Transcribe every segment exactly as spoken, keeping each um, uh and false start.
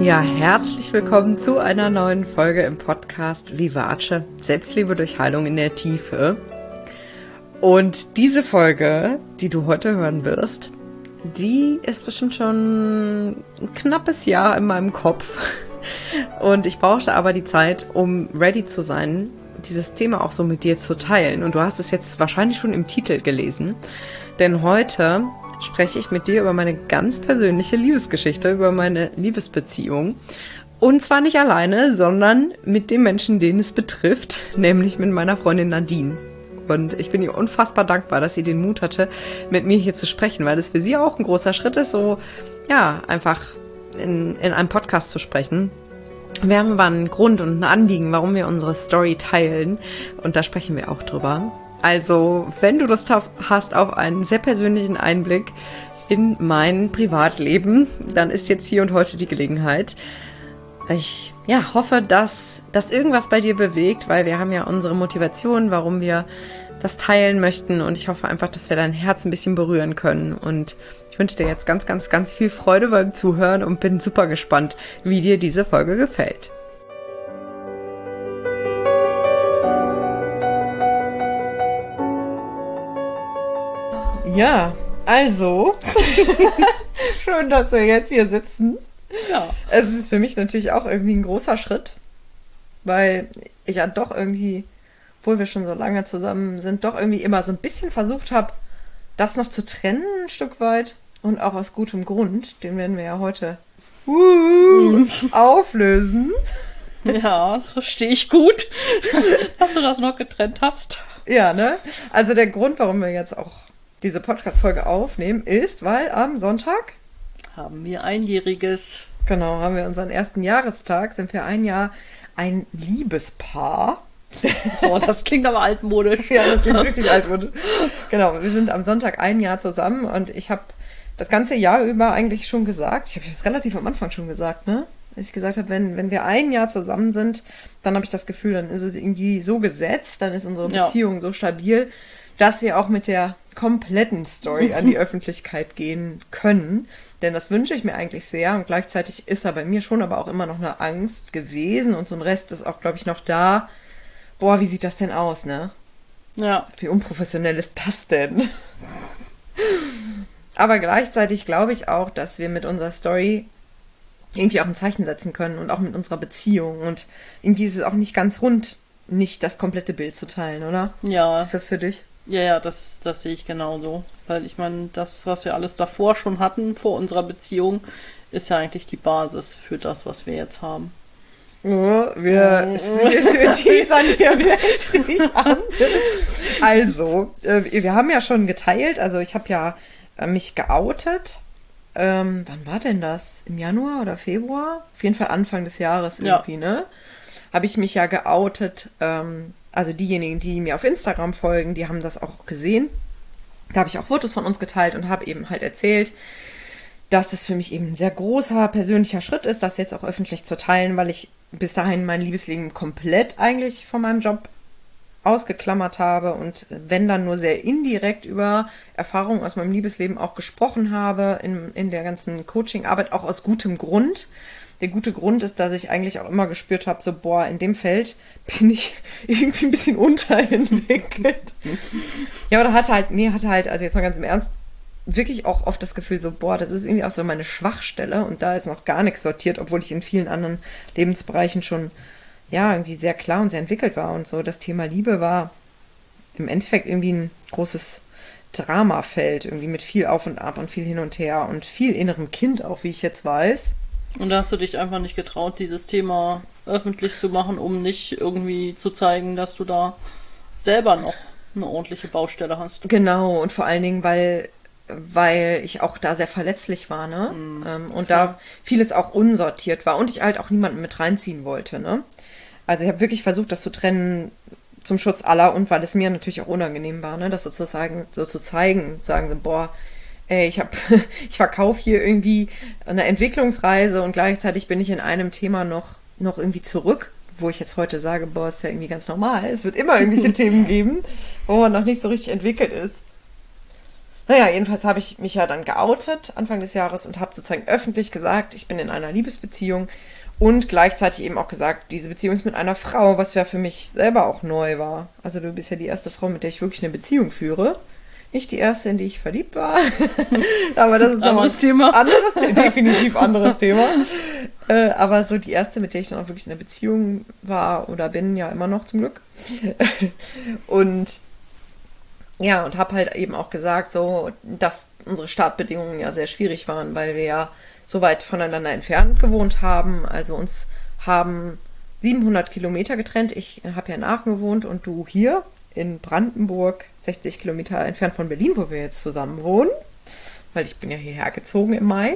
Ja, herzlich willkommen zu einer neuen Folge im Podcast Vivace, Selbstliebe durch Heilung in der Tiefe. Und diese Folge, die du heute hören wirst, die ist bestimmt schon ein knappes Jahr in meinem Kopf. Und ich brauchte aber die Zeit, um ready zu sein, dieses Thema auch so mit dir zu teilen. Und du hast es jetzt wahrscheinlich schon im Titel gelesen, denn heute spreche ich mit dir über meine ganz persönliche Liebesgeschichte, über meine Liebesbeziehung. Und zwar nicht alleine, sondern mit dem Menschen, den es betrifft, nämlich mit meiner Freundin Nadine. Und ich bin ihr unfassbar dankbar, dass sie den Mut hatte, mit mir hier zu sprechen, weil das für sie auch ein großer Schritt ist, so, ja, einfach in, in einem Podcast zu sprechen. Wir haben aber einen Grund und ein Anliegen, warum wir unsere Story teilen. Und da sprechen wir auch drüber. Also, wenn du Lust hast auf einen sehr persönlichen Einblick in mein Privatleben, dann ist jetzt hier und heute die Gelegenheit. Ich ja, hoffe, dass das irgendwas bei dir bewegt, weil wir haben ja unsere Motivation, warum wir das teilen möchten. Und ich hoffe einfach, dass wir dein Herz ein bisschen berühren können. Und ich wünsche dir jetzt ganz, ganz, ganz viel Freude beim Zuhören und bin super gespannt, wie dir diese Folge gefällt. Ja, also, schön, dass wir jetzt hier sitzen. Ja. Es ist für mich natürlich auch irgendwie ein großer Schritt, weil ich ja doch irgendwie, obwohl wir schon so lange zusammen sind, doch irgendwie immer so ein bisschen versucht habe, das noch zu trennen ein Stück weit und auch aus gutem Grund. Den werden wir ja heute uh, auflösen. Ja, das verstehe ich gut, dass du das noch getrennt hast. Ja, ne? Also der Grund, warum wir jetzt auch diese Podcast-Folge aufnehmen, ist, weil am Sonntag haben wir einjähriges. Genau, haben wir unseren ersten Jahrestag, sind wir ein Jahr ein Liebespaar. Oh, das klingt aber altmodisch. Ja, das klingt wirklich altmodisch. Genau, wir sind am Sonntag ein Jahr zusammen und ich habe das ganze Jahr über eigentlich schon gesagt, ich habe das relativ am Anfang schon gesagt, ne? Als ich gesagt habe, wenn, wenn wir ein Jahr zusammen sind, dann habe ich das Gefühl, dann ist es irgendwie so gesetzt, dann ist unsere Beziehung ja so stabil, dass wir auch mit der kompletten Story an die Öffentlichkeit gehen können. Denn das wünsche ich mir eigentlich sehr. Und gleichzeitig ist da bei mir schon aber auch immer noch eine Angst gewesen. Und so ein Rest ist auch, glaube ich, noch da. Boah, wie sieht das denn aus, ne? Ja. Wie unprofessionell ist das denn? Aber gleichzeitig glaube ich auch, dass wir mit unserer Story irgendwie auch ein Zeichen setzen können. Und auch mit unserer Beziehung. Und irgendwie ist es auch nicht ganz rund, nicht das komplette Bild zu teilen, oder? Ja. Ist das für dich? Ja, ja, das, das sehe ich genauso. Weil ich meine, das, was wir alles davor schon hatten, vor unserer Beziehung, ist ja eigentlich die Basis für das, was wir jetzt haben. Oh, wir, wir teasern hier mächtig an. Also, äh, wir haben ja schon geteilt, also ich habe ja äh, mich geoutet. Ähm, wann war denn das? Im Januar oder Februar? Auf jeden Fall Anfang des Jahres irgendwie, ja. Ne? Habe ich mich ja geoutet. Ähm, also diejenigen, die mir auf Instagram folgen, die haben das auch gesehen. Da habe ich auch Fotos von uns geteilt und habe eben halt erzählt, dass es für mich eben ein sehr großer persönlicher Schritt ist, das jetzt auch öffentlich zu teilen, weil ich bis dahin mein Liebesleben komplett eigentlich von meinem Job ausgeklammert habe und wenn dann nur sehr indirekt über Erfahrungen aus meinem Liebesleben auch gesprochen habe, in, in der ganzen Coaching-Arbeit, auch aus gutem Grund. Der gute Grund ist, dass ich eigentlich auch immer gespürt habe, so, boah, in dem Feld bin ich irgendwie ein bisschen unterentwickelt. Ja, oder hatte halt, nee, hatte halt, also jetzt mal ganz im Ernst, wirklich auch oft das Gefühl so, boah, das ist irgendwie auch so meine Schwachstelle und da ist noch gar nichts sortiert, obwohl ich in vielen anderen Lebensbereichen schon, ja, irgendwie sehr klar und sehr entwickelt war und so. Das Thema Liebe war im Endeffekt irgendwie ein großes Dramafeld, irgendwie mit viel Auf und Ab und viel hin und her und viel innerem Kind auch, wie ich jetzt weiß. Und da hast du dich einfach nicht getraut, dieses Thema öffentlich zu machen, um nicht irgendwie zu zeigen, dass du da selber noch eine ordentliche Baustelle hast. Genau, und vor allen Dingen, weil, weil ich auch da sehr verletzlich war, ne? Mm, ähm, und klar. Da vieles auch unsortiert war und ich halt auch niemanden mit reinziehen wollte, ne? Also ich habe wirklich versucht, das zu trennen zum Schutz aller und weil es mir natürlich auch unangenehm war, ne? Das sozusagen so zu zeigen, zu sagen, boah, ey, ich habe, ich verkaufe hier irgendwie eine Entwicklungsreise und gleichzeitig bin ich in einem Thema noch, noch irgendwie zurück, wo ich jetzt heute sage, boah, ist ja irgendwie ganz normal. Es wird immer irgendwelche Themen geben, wo man noch nicht so richtig entwickelt ist. Naja, jedenfalls habe ich mich ja dann geoutet Anfang des Jahres und habe sozusagen öffentlich gesagt, ich bin in einer Liebesbeziehung und gleichzeitig eben auch gesagt, diese Beziehung ist mit einer Frau, was ja für mich selber auch neu war. Also du bist ja die erste Frau, mit der ich wirklich eine Beziehung führe. Nicht die erste, in die ich verliebt war. Aber das ist noch anderes Thema. Anderes, definitiv anderes Thema. Äh, aber so die erste, mit der ich dann auch wirklich in einer Beziehung war oder bin, ja immer noch zum Glück. Und ja, und habe halt eben auch gesagt, so, dass unsere Startbedingungen ja sehr schwierig waren, weil wir ja so weit voneinander entfernt gewohnt haben. Also uns haben siebenhundert Kilometer getrennt. Ich habe ja in Aachen gewohnt und du hier in Brandenburg, sechzig Kilometer entfernt von Berlin, wo wir jetzt zusammen wohnen, weil ich bin ja hierher gezogen im Mai.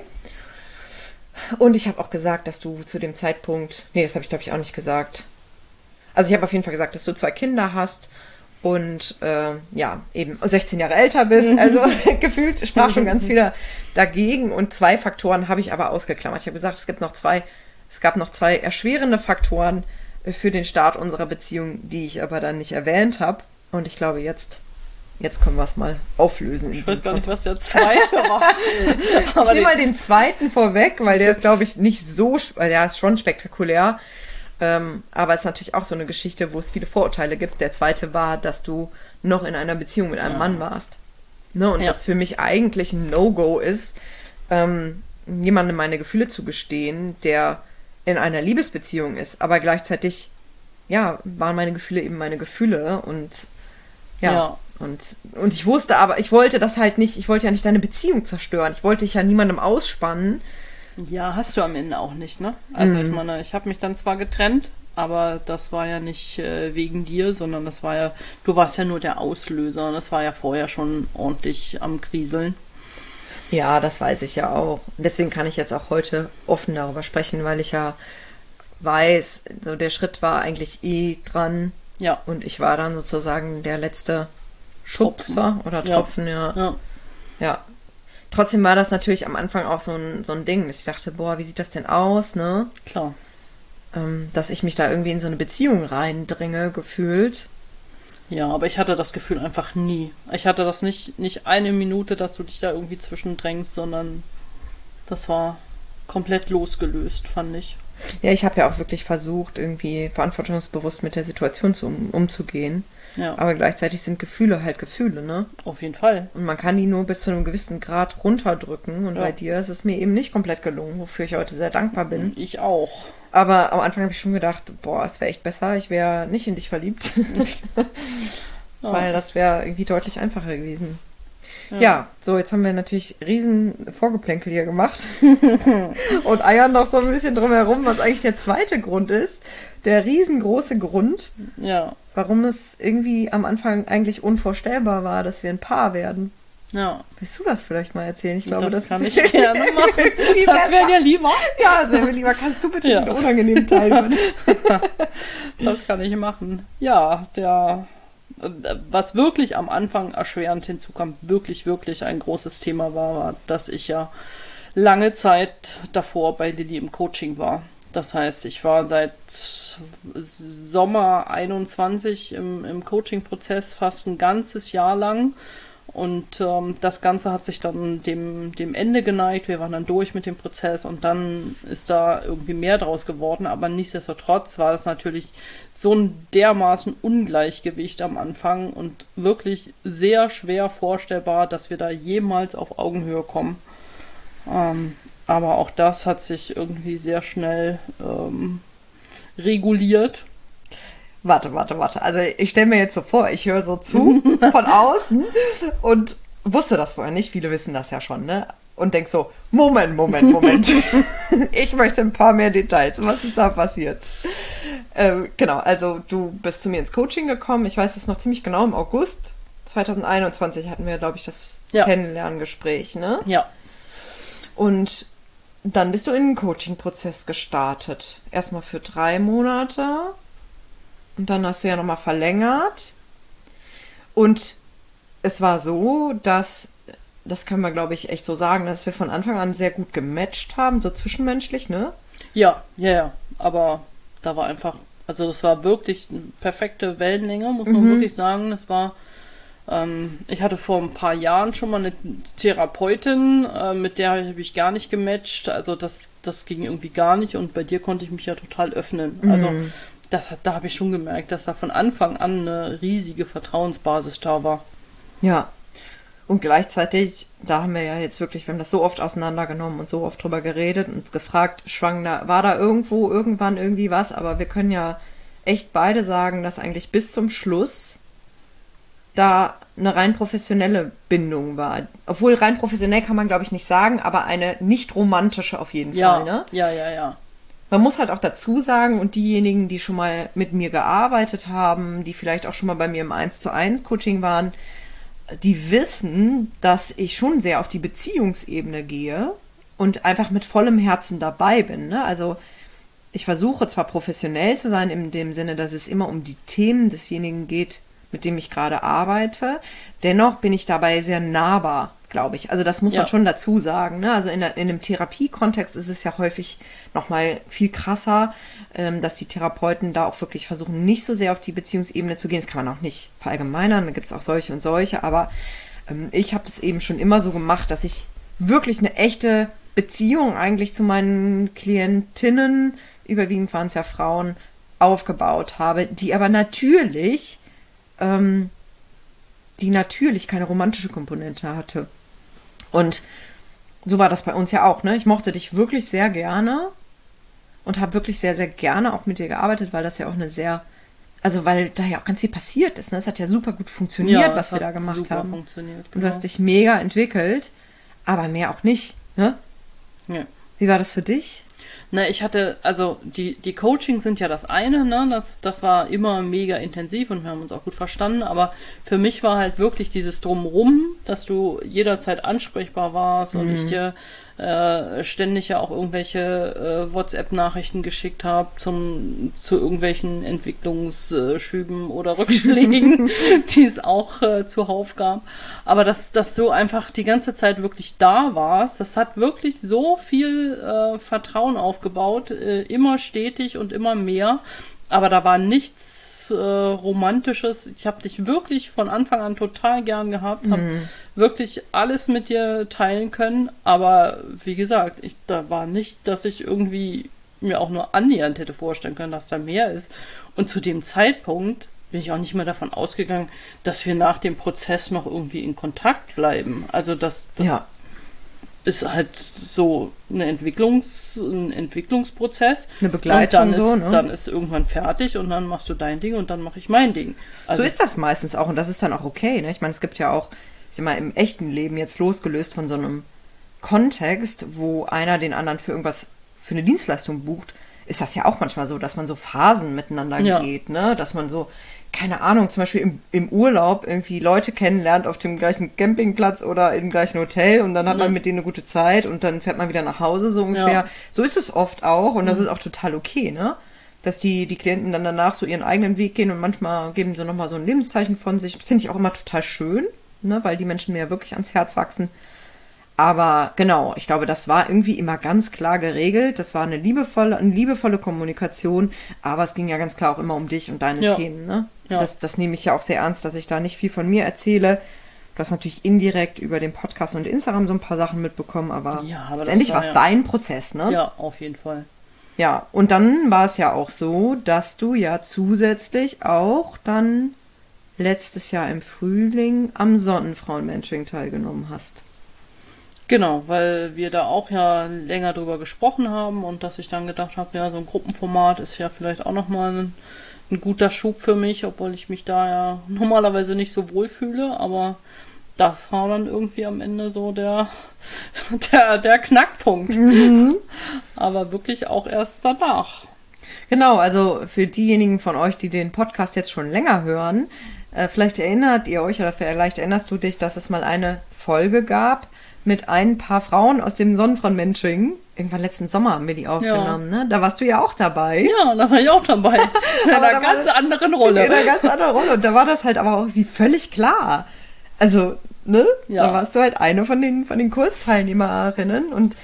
Und ich habe auch gesagt, dass du zu dem Zeitpunkt, nee, das habe ich glaube ich auch nicht gesagt. Also ich habe auf jeden Fall gesagt, dass du zwei Kinder hast und äh, ja, eben sechzehn Jahre älter bist. Also gefühlt sprach schon ganz viel dagegen und zwei Faktoren habe ich aber ausgeklammert. Ich habe gesagt, es gibt noch zwei, es gab noch zwei erschwerende Faktoren für den Start unserer Beziehung, die ich aber dann nicht erwähnt habe. Und ich glaube, jetzt, jetzt können wir es mal auflösen. Ich weiß gar nicht, was der zweite war. Aber ich nehme mal den zweiten vorweg, weil der ist, glaube ich, nicht so, weil der ist schon spektakulär. Ähm, aber es ist natürlich auch so eine Geschichte, wo es viele Vorurteile gibt. Der zweite war, dass du noch in einer Beziehung mit einem ja. Mann warst. Ne? Und ja. das für mich eigentlich ein No-Go ist, ähm, jemandem meine Gefühle zu gestehen, der in einer Liebesbeziehung ist, aber gleichzeitig, ja, waren meine Gefühle eben meine Gefühle und ja, ja. Und, und ich wusste aber, ich wollte das halt nicht, ich wollte ja nicht deine Beziehung zerstören, ich wollte dich ja niemandem ausspannen. Ja, hast du am Ende auch nicht, ne? Also mhm. ich meine, ich habe mich dann zwar getrennt, aber das war ja nicht äh, wegen dir, sondern das war ja, du warst ja nur der Auslöser und das war ja vorher schon ordentlich am Kriseln. Ja, das weiß ich ja auch. Deswegen kann ich jetzt auch heute offen darüber sprechen, weil ich ja weiß, so der Schritt war eigentlich eh dran. Ja. Und ich war dann sozusagen der letzte Schubser oder Tropfen, ja. Ja. ja. ja. Trotzdem war das natürlich am Anfang auch so ein, so ein Ding, dass ich dachte, boah, wie sieht das denn aus, ne? Klar. Ähm, dass ich mich da irgendwie in so eine Beziehung reindringe, gefühlt. Ja, aber ich hatte das Gefühl einfach nie. Ich hatte das nicht, nicht eine Minute, dass du dich da irgendwie zwischendrängst, sondern das war komplett losgelöst, fand ich. Ja, ich habe ja auch wirklich versucht, irgendwie verantwortungsbewusst mit der Situation zu, um, umzugehen. Ja. Aber gleichzeitig sind Gefühle halt Gefühle, ne? Auf jeden Fall. Und man kann die nur bis zu einem gewissen Grad runterdrücken. Und ja. bei dir ist es mir eben nicht komplett gelungen, wofür ich heute sehr dankbar bin. Ich auch. Aber am Anfang habe ich schon gedacht, boah, es wäre echt besser, ich wäre nicht in dich verliebt. ja. Weil das wäre irgendwie deutlich einfacher gewesen. Ja. ja, so, jetzt haben wir natürlich riesen Vorgeplänkel hier gemacht und eiern noch so ein bisschen drum herum, was eigentlich der zweite Grund ist. Der riesengroße Grund, ja. warum es irgendwie am Anfang eigentlich unvorstellbar war, dass wir ein Paar werden. Ja. Willst du das vielleicht mal erzählen? Ich glaube, das, das kann ich gerne machen. Das wäre dir lieber. Ja, sehr viel lieber. Kannst du bitte ja. den unangenehmen Teil machen? Das kann ich machen. Ja, der, was wirklich am Anfang erschwerend hinzukam, wirklich, wirklich ein großes Thema war, war, dass ich ja lange Zeit davor bei Lilly im Coaching war. Das heißt, ich war seit Sommer einundzwanzig im, im Coaching-Prozess fast ein ganzes Jahr lang. Und ähm, das Ganze hat sich dann dem, dem Ende geneigt. Wir waren dann durch mit dem Prozess und dann ist da irgendwie mehr draus geworden. Aber nichtsdestotrotz war das natürlich so ein dermaßen Ungleichgewicht am Anfang und wirklich sehr schwer vorstellbar, dass wir da jemals auf Augenhöhe kommen. Ähm, aber auch das hat sich irgendwie sehr schnell ähm, reguliert. Warte, warte, warte. Also ich stelle mir jetzt so vor, ich höre so zu von außen und wusste das vorher nicht. Viele wissen das ja schon, ne? Und denk so, Moment, Moment, Moment. Ich möchte ein paar mehr Details. Was ist da passiert? Ähm, genau, also du bist zu mir ins Coaching gekommen. Ich weiß das noch ziemlich genau. Im August zwanzig einundzwanzig hatten wir, glaube ich, das ja. Kennenlerngespräch, ne? Ja. Und dann bist du in den Coaching-Prozess gestartet. Erstmal für drei Monate. Und dann hast du ja nochmal verlängert. Und es war so, dass, das können wir, glaube ich, echt so sagen, dass wir von Anfang an sehr gut gematcht haben, so zwischenmenschlich, ne? Ja, ja, ja. Aber da war einfach, also das war wirklich eine perfekte Wellenlänge, muss man mhm. wirklich sagen. Das war Ähm, ich hatte vor ein paar Jahren schon mal eine Therapeutin, äh, mit der habe ich gar nicht gematcht. Also das, das ging irgendwie gar nicht. Und bei dir konnte ich mich ja total öffnen. Also Mhm. das, hat- da habe ich schon gemerkt, dass da von Anfang an eine riesige Vertrauensbasis da war. Ja. Und gleichzeitig, da haben wir ja jetzt wirklich, wir haben das so oft auseinandergenommen und so oft drüber geredet und uns gefragt, schwang da, war da irgendwo, irgendwann irgendwie was, aber wir können ja echt beide sagen, dass eigentlich bis zum Schluss da eine rein professionelle Bindung war. Obwohl rein professionell kann man, glaube ich, nicht sagen, aber eine nicht romantische auf jeden Ja, Fall, ne? ja, ja, ja. Man muss halt auch dazu sagen, und diejenigen, die schon mal mit mir gearbeitet haben, die vielleicht auch schon mal bei mir im eins zu eins Coaching waren, die wissen, dass ich schon sehr auf die Beziehungsebene gehe und einfach mit vollem Herzen dabei bin, ne? Also ich versuche zwar professionell zu sein, in dem Sinne, dass es immer um die Themen desjenigen geht, mit dem ich gerade arbeite. Dennoch bin ich dabei sehr nahbar, glaube ich. Also das muss Ja. man schon dazu sagen, ne? Also in, der, in einem Therapiekontext ist es ja häufig nochmal viel krasser, ähm, dass die Therapeuten da auch wirklich versuchen, nicht so sehr auf die Beziehungsebene zu gehen. Das kann man auch nicht verallgemeinern, da gibt es auch solche und solche, aber ähm, ich habe es eben schon immer so gemacht, dass ich wirklich eine echte Beziehung eigentlich zu meinen Klientinnen, überwiegend waren es ja Frauen, aufgebaut habe, die aber natürlich ähm, die natürlich keine romantische Komponente hatte. Und so war das bei uns ja auch, ne? Ich mochte dich wirklich sehr gerne und habe wirklich sehr, sehr gerne auch mit dir gearbeitet, weil das ja auch eine sehr, also weil da ja auch ganz viel passiert ist, ne? Es hat ja super gut funktioniert, Ja, was es wir da hat gemacht super haben. funktioniert, Und du genau. hast dich mega entwickelt, aber mehr auch nicht, ne? Ja. Wie war das für dich? Na, ich hatte, also die, die Coachings sind ja das eine, ne? Das, das war immer mega intensiv und wir haben uns auch gut verstanden, aber für mich war halt wirklich dieses Drumrum, dass du jederzeit ansprechbar warst und ich dir äh, ständig ja auch irgendwelche äh, WhatsApp-Nachrichten geschickt habe zum zu irgendwelchen Entwicklungsschüben oder Rückschlägen, die es auch äh, zuhauf gab. Aber dass, dass du einfach die ganze Zeit wirklich da warst, das hat wirklich so viel äh, Vertrauen aufgebaut, äh, immer stetig und immer mehr. Aber da war nichts äh, Romantisches. Ich habe dich wirklich von Anfang an total gern gehabt, habe wirklich alles mit dir teilen können. Aber wie gesagt, ich, da war nicht, dass ich irgendwie mir auch nur annähernd hätte vorstellen können, dass da mehr ist. Und zu dem Zeitpunkt bin ich auch nicht mehr davon ausgegangen, dass wir nach dem Prozess noch irgendwie in Kontakt bleiben. Also das, das Ja. ist halt so eine Entwicklungs, ein Entwicklungsprozess. Eine Begleitung und dann so, ist, ne? Dann ist irgendwann fertig und dann machst du dein Ding und dann mache ich mein Ding. Also, So ist das meistens auch und das ist dann auch okay. Ne? Ich meine, es gibt ja auch, ich sag mal, im echten Leben jetzt losgelöst von so einem Kontext, wo einer den anderen für irgendwas, für eine Dienstleistung bucht, ist das ja auch manchmal so, dass man so Phasen miteinander Ja. geht, ne? Dass man so, keine Ahnung, zum Beispiel im, im Urlaub irgendwie Leute kennenlernt auf dem gleichen Campingplatz oder im gleichen Hotel und dann hat man mit denen eine gute Zeit und dann fährt man wieder nach Hause, so ungefähr. Ja. So ist es oft auch und das ist auch total okay, ne? Dass die, die Klienten dann danach so ihren eigenen Weg gehen und manchmal geben sie nochmal so ein Lebenszeichen von sich. Finde ich auch immer total schön, ne? Weil die Menschen mir ja wirklich ans Herz wachsen. Aber genau, ich glaube, das war irgendwie immer ganz klar geregelt. Das war eine liebevolle, eine liebevolle Kommunikation, aber es ging ja ganz klar auch immer um dich und deine Ja. Themen, ne? Ja. Das, das nehme ich ja auch sehr ernst, dass ich da nicht viel von mir erzähle. Du hast natürlich indirekt über den Podcast und Instagram so ein paar Sachen mitbekommen, aber, Ja, aber das letztendlich war war es ja- dein Prozess, ne? ja, auf jeden Fall. Ja, und dann war es ja auch so, dass du ja zusätzlich auch dann letztes Jahr im Frühling am Sonnenfrauen-Mentoring teilgenommen hast. Genau, weil wir da auch ja länger drüber gesprochen haben und dass ich dann gedacht habe, ja, so ein Gruppenformat ist ja vielleicht auch nochmal ein, ein guter Schub für mich, obwohl ich mich da ja normalerweise nicht so wohl fühle, aber das war dann irgendwie am Ende so der, der, der Knackpunkt. Aber wirklich auch erst danach. Genau, also für diejenigen von euch, die den Podcast jetzt schon länger hören, äh, vielleicht erinnert ihr euch oder vielleicht erinnerst du dich, dass es mal eine Folge gab mit ein paar Frauen aus dem Sonnenfrauen-Mentoring. Irgendwann letzten Sommer haben wir die aufgenommen, ne? Da warst du ja auch dabei. Ja, da war ich auch dabei. In Aber da einer war ganz das- anderen Rolle. In einer ganz anderen Rolle. Und da war das halt aber auch wie völlig klar. Also, ne? Ja. Da warst du halt eine von den, von den Kursteilnehmerinnen und,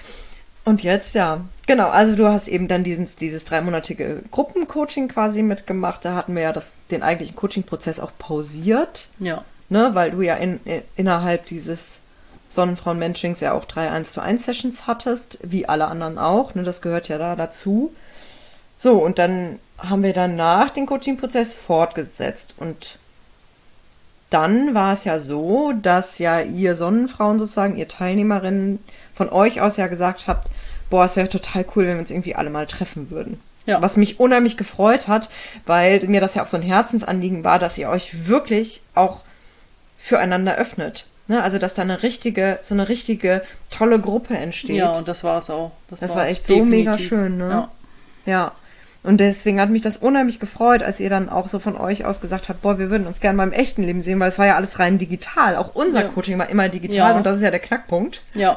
und jetzt, ja. Genau, also du hast eben dann diesen, dieses dreimonatige Gruppencoaching quasi mitgemacht. Da hatten wir ja das, den eigentlichen Coaching-Prozess auch pausiert. Ja. ne, weil du ja in, in, innerhalb dieses Sonnenfrauen-Mentorings ja auch drei eins zu eins Sessions hattest, wie alle anderen auch, ne, das gehört ja da dazu. So, und dann haben wir danach den Coaching-Prozess fortgesetzt und dann war es ja so, dass ja ihr Sonnenfrauen sozusagen, ihr Teilnehmerinnen von euch aus ja gesagt habt, boah, es wäre total cool, wenn wir uns irgendwie alle mal treffen würden. Ja. Was mich unheimlich gefreut hat, weil mir das ja auch so ein Herzensanliegen war, dass ihr euch wirklich auch füreinander öffnet. Ne? Also, dass da eine richtige, so eine richtige tolle Gruppe entsteht. Ja, und das war es auch. Das, das war echt definitiv so mega schön, ne? Ja. Ja. Und deswegen hat mich das unheimlich gefreut, als ihr dann auch so von euch aus gesagt habt, boah, wir würden uns gerne mal im echten Leben sehen, weil es war ja alles rein digital. Auch unser ja. Coaching war immer digital ja. und das ist ja der Knackpunkt. Ja.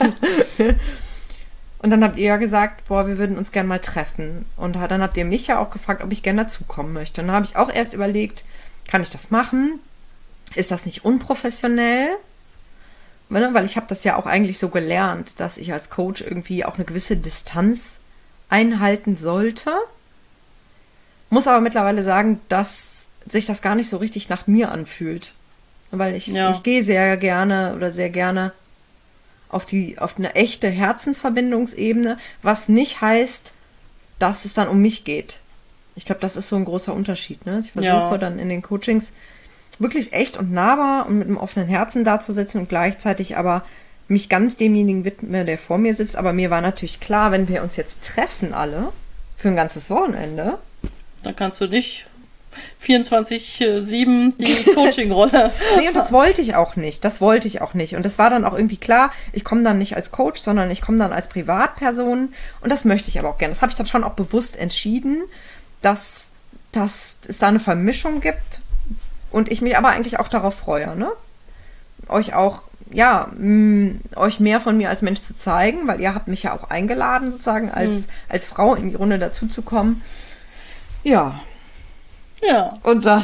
Und dann habt ihr ja gesagt, boah, wir würden uns gerne mal treffen. Und dann habt ihr mich ja auch gefragt, ob ich gerne dazukommen möchte. Und dann habe ich auch erst überlegt, kann ich das machen? Ist das nicht unprofessionell? Weil ich habe das ja auch eigentlich so gelernt, dass ich als Coach irgendwie auch eine gewisse Distanz einhalten sollte. Muss aber mittlerweile sagen, dass sich das gar nicht so richtig nach mir anfühlt. Weil ich, ja. ich gehe sehr gerne oder sehr gerne auf die, auf eine echte Herzensverbindungsebene, was nicht heißt, dass es dann um mich geht. Ich glaube, das ist so ein großer Unterschied. Ne? Ich versuche ja. dann in den Coachings wirklich echt und nahbar und mit einem offenen Herzen dazusitzen und gleichzeitig aber mich ganz demjenigen widme, der vor mir sitzt. Aber mir war natürlich klar, wenn wir uns jetzt treffen alle für ein ganzes Wochenende, dann kannst du nicht vierundzwanzig sieben die Coaching-Rolle. Nee, und das wollte ich auch nicht. Das wollte ich auch nicht. Und das war dann auch irgendwie klar, ich komme dann nicht als Coach, sondern ich komme dann als Privatperson. Und das möchte ich aber auch gerne. Das habe ich dann schon auch bewusst entschieden, dass, dass es da eine Vermischung gibt und ich mich aber eigentlich auch darauf freue, ne? Euch auch, ja, mh, euch mehr von mir als Mensch zu zeigen, weil ihr habt mich ja auch eingeladen, sozusagen, als, mhm. als Frau in die Runde dazu zu kommen. Ja. Ja. Und dann.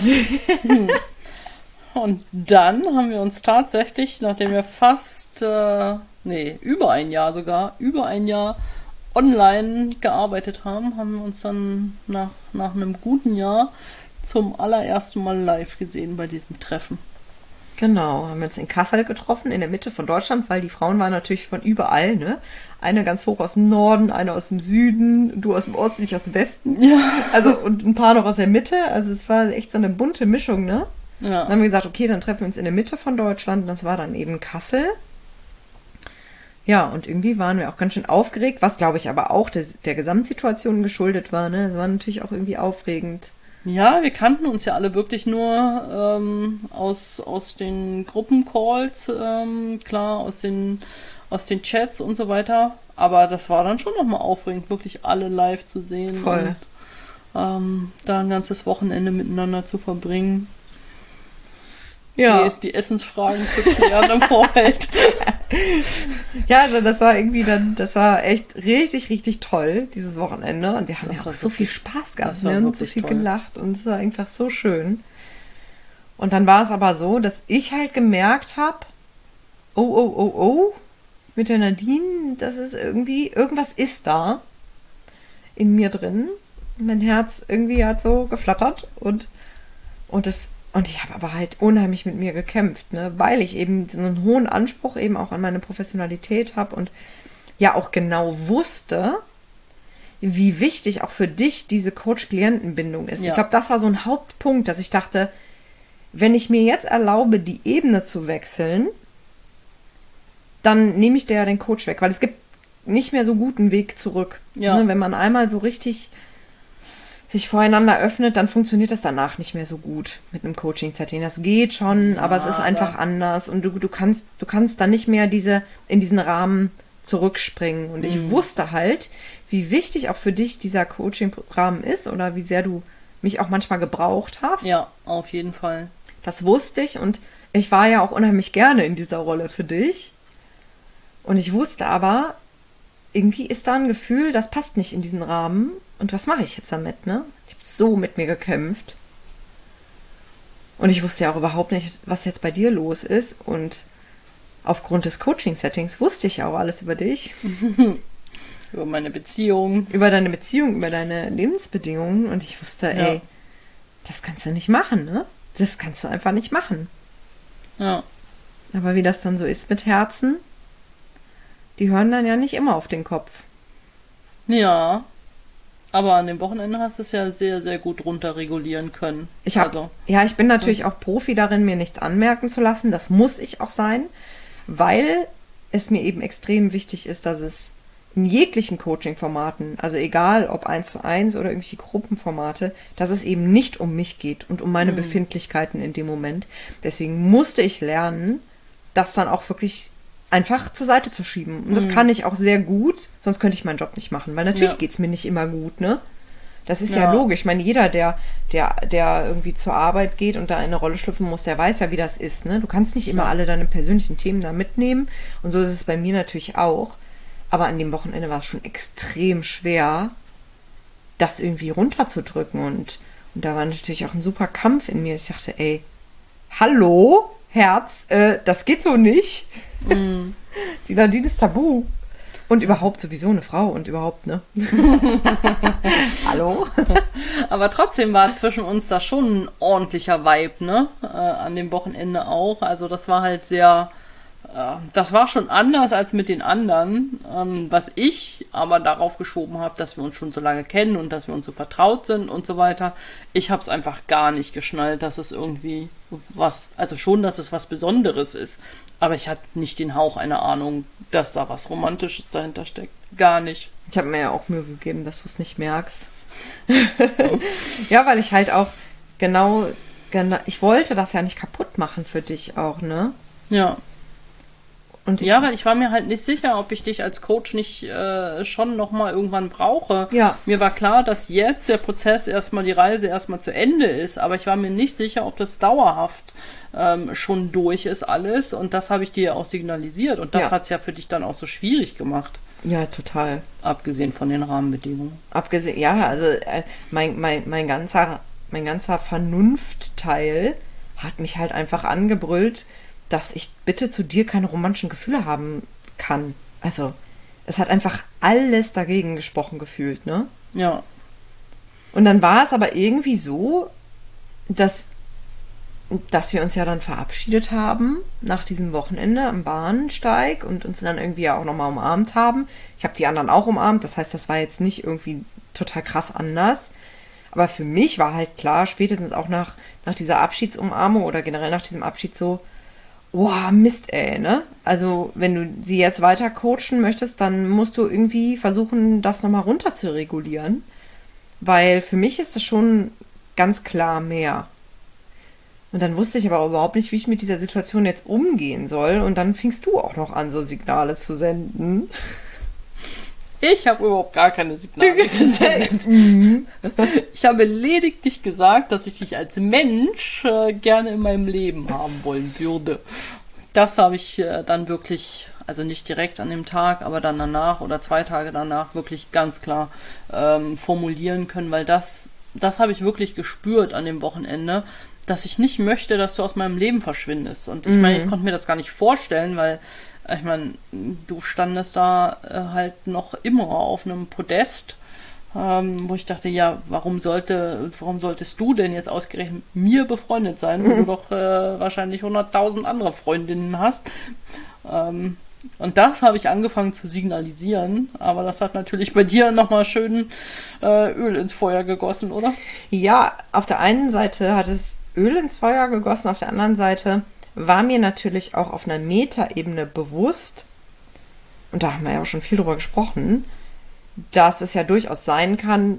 Und dann haben wir uns tatsächlich, nachdem wir fast, äh, nee, über ein Jahr sogar, über ein Jahr online gearbeitet haben, haben wir uns dann nach, nach einem guten Jahr zum allerersten Mal live gesehen bei diesem Treffen. Genau, haben wir uns in Kassel getroffen, in der Mitte von Deutschland, weil die Frauen waren natürlich von überall, ne? Eine ganz hoch aus dem Norden, eine aus dem Süden, du aus dem Osten, ich aus dem Westen. Ja. Also, und ein paar noch aus der Mitte. Also es war echt so eine bunte Mischung, ne? Ja. Dann haben wir gesagt, okay, dann treffen wir uns in der Mitte von Deutschland. Das war dann eben Kassel. Ja, und irgendwie waren wir auch ganz schön aufgeregt, was, glaube ich, aber auch der, der Gesamtsituation geschuldet war, ne? Es war natürlich auch irgendwie aufregend. Ja, wir kannten uns ja alle wirklich nur ähm, aus, aus den Gruppencalls, ähm, klar, aus den, aus den Chats und so weiter. Aber das war dann schon nochmal aufregend, wirklich alle live zu sehen. Voll. Und ähm, da ein ganzes Wochenende miteinander zu verbringen. Ja. Die, die Essensfragen zu klären im Vorfeld. Ja, also das war irgendwie dann, das war echt richtig, richtig toll, dieses Wochenende. Und wir haben das ja auch so viel Spaß gehabt, ne? Und so viel toll. Gelacht und es war einfach so schön. Und dann war es aber so, dass ich halt gemerkt habe, oh, oh, oh, oh, mit der Nadine, das ist irgendwie, irgendwas ist da in mir drin. Mein Herz irgendwie hat so geflattert und, und das Und ich habe aber halt unheimlich mit mir gekämpft, ne, weil ich eben so einen hohen Anspruch eben auch an meine Professionalität habe und ja auch genau wusste, wie wichtig auch für dich diese Coach-Klienten-Bindung ist. Ja. Ich glaube, das war so ein Hauptpunkt, dass ich dachte, wenn ich mir jetzt erlaube, die Ebene zu wechseln, dann nehme ich dir ja den Coach weg, weil es gibt nicht mehr so guten Weg zurück. Ja. Ne, wenn man einmal so richtig sich voreinander öffnet, dann funktioniert das danach nicht mehr so gut mit einem Coaching-Setting. Das geht schon, ja, aber es ist einfach anders und du, du kannst, du kannst dann nicht mehr diese, in diesen Rahmen zurückspringen. Und ich mhm. wusste halt, wie wichtig auch für dich dieser Coaching-Rahmen ist oder wie sehr du mich auch manchmal gebraucht hast. Ja, auf jeden Fall. Das wusste ich und ich war ja auch unheimlich gerne in dieser Rolle für dich. Und ich wusste aber, irgendwie ist da ein Gefühl, das passt nicht in diesen Rahmen. Und was mache ich jetzt damit, ne? Ich habe so mit mir gekämpft. Und ich wusste ja auch überhaupt nicht, was jetzt bei dir los ist. Und aufgrund des Coaching-Settings wusste ich ja auch alles über dich. Über meine Beziehung. Über deine Beziehung, über deine Lebensbedingungen. Und ich wusste, ja. ey, das kannst du nicht machen, ne? Das kannst du einfach nicht machen. Ja. Aber wie das dann so ist mit Herzen, die hören dann ja nicht immer auf den Kopf. Ja. Aber an dem Wochenende hast du es ja sehr, sehr gut runterregulieren können. Ich hab, also, ja, ich bin natürlich auch Profi darin, mir nichts anmerken zu lassen. Das muss ich auch sein, weil es mir eben extrem wichtig ist, dass es in jeglichen Coaching-Formaten, also egal ob eins zu eins oder irgendwelche Gruppenformate, dass es eben nicht um mich geht und um meine mhm. Befindlichkeiten in dem Moment. Deswegen musste ich lernen, das dann auch wirklich einfach zur Seite zu schieben. Und das mhm. kann ich auch sehr gut, sonst könnte ich meinen Job nicht machen, weil natürlich ja. geht's mir nicht immer gut, ne? Das ist ja, ja logisch. Ich meine, jeder, der, der, der irgendwie zur Arbeit geht und da in eine Rolle schlüpfen muss, der weiß ja, wie das ist, ne? Du kannst nicht immer ja. alle deine persönlichen Themen da mitnehmen. Und so ist es bei mir natürlich auch. Aber an dem Wochenende war es schon extrem schwer, das irgendwie runterzudrücken. Und, und da war natürlich auch ein super Kampf in mir. Ich dachte, ey, hallo, Herz, äh, das geht so nicht. Mm. Die Nadine ist tabu. Und überhaupt sowieso eine Frau und überhaupt, ne? Hallo? Aber trotzdem war zwischen uns da schon ein ordentlicher Vibe, ne? Äh, an dem Wochenende auch. Also das war halt sehr... Das war schon anders als mit den anderen, ähm, was ich aber darauf geschoben habe, dass wir uns schon so lange kennen und dass wir uns so vertraut sind und so weiter. Ich habe es einfach gar nicht geschnallt, dass es irgendwie was, also schon, dass es was Besonderes ist, aber ich hatte nicht den Hauch einer Ahnung, dass da was Romantisches dahinter steckt. Gar nicht. Ich habe mir ja auch Mühe gegeben, dass du es nicht merkst. Ja, weil ich halt auch genau, genau, ich wollte das ja nicht kaputt machen für dich auch, ne? Ja. Und ich, ja, weil ich war mir halt nicht sicher, ob ich dich als Coach nicht äh, schon nochmal irgendwann brauche. Ja. Mir war klar, dass jetzt der Prozess erstmal, die Reise erstmal zu Ende ist, aber ich war mir nicht sicher, ob das dauerhaft ähm, schon durch ist alles, und das habe ich dir ja auch signalisiert, und das ja. hat es ja für dich dann auch so schwierig gemacht. Ja, total. Abgesehen von den Rahmenbedingungen. Abgesehen, ja, also äh, mein, mein, mein ganzer, mein ganzer Vernunftteil hat mich halt einfach angebrüllt, dass ich bitte zu dir keine romantischen Gefühle haben kann. Also, es hat einfach alles dagegen gesprochen gefühlt, ne? Ja. Und dann war es aber irgendwie so, dass, dass wir uns ja dann verabschiedet haben nach diesem Wochenende am Bahnsteig und uns dann irgendwie ja auch nochmal umarmt haben. Ich habe die anderen auch umarmt, das heißt, das war jetzt nicht irgendwie total krass anders. Aber für mich war halt klar, spätestens auch nach, nach dieser Abschiedsumarmung oder generell nach diesem Abschied so, boah, Mist, ey, ne? Also, wenn du sie jetzt weiter coachen möchtest, dann musst du irgendwie versuchen, das nochmal runter zu regulieren. Weil für mich ist das schon ganz klar mehr. Und dann wusste ich aber überhaupt nicht, wie ich mit dieser Situation jetzt umgehen soll. Und dann fingst du auch noch an, so Signale zu senden. Ich habe überhaupt gar keine Signale gesendet. Ich habe lediglich gesagt, dass ich dich als Mensch äh, gerne in meinem Leben haben wollen würde. Das habe ich äh, dann wirklich, also nicht direkt an dem Tag, aber dann danach oder zwei Tage danach wirklich ganz klar ähm, formulieren können, weil das, das habe ich wirklich gespürt an dem Wochenende, dass ich nicht möchte, dass du aus meinem Leben verschwindest. Und ich meine, ich konnte mir das gar nicht vorstellen, weil ich meine, du standest da äh, halt noch immer auf einem Podest, ähm, wo ich dachte, ja, warum sollte, warum solltest du denn jetzt ausgerechnet mit mir befreundet sein, wo du doch äh, wahrscheinlich hunderttausend andere Freundinnen hast. Ähm, und das habe ich angefangen zu signalisieren, aber das hat natürlich bei dir nochmal schön äh, Öl ins Feuer gegossen, oder? Ja, auf der einen Seite hat es Öl ins Feuer gegossen, auf der anderen Seite war mir natürlich auch auf einer Metaebene bewusst, und da haben wir ja auch schon viel drüber gesprochen, dass es ja durchaus sein kann,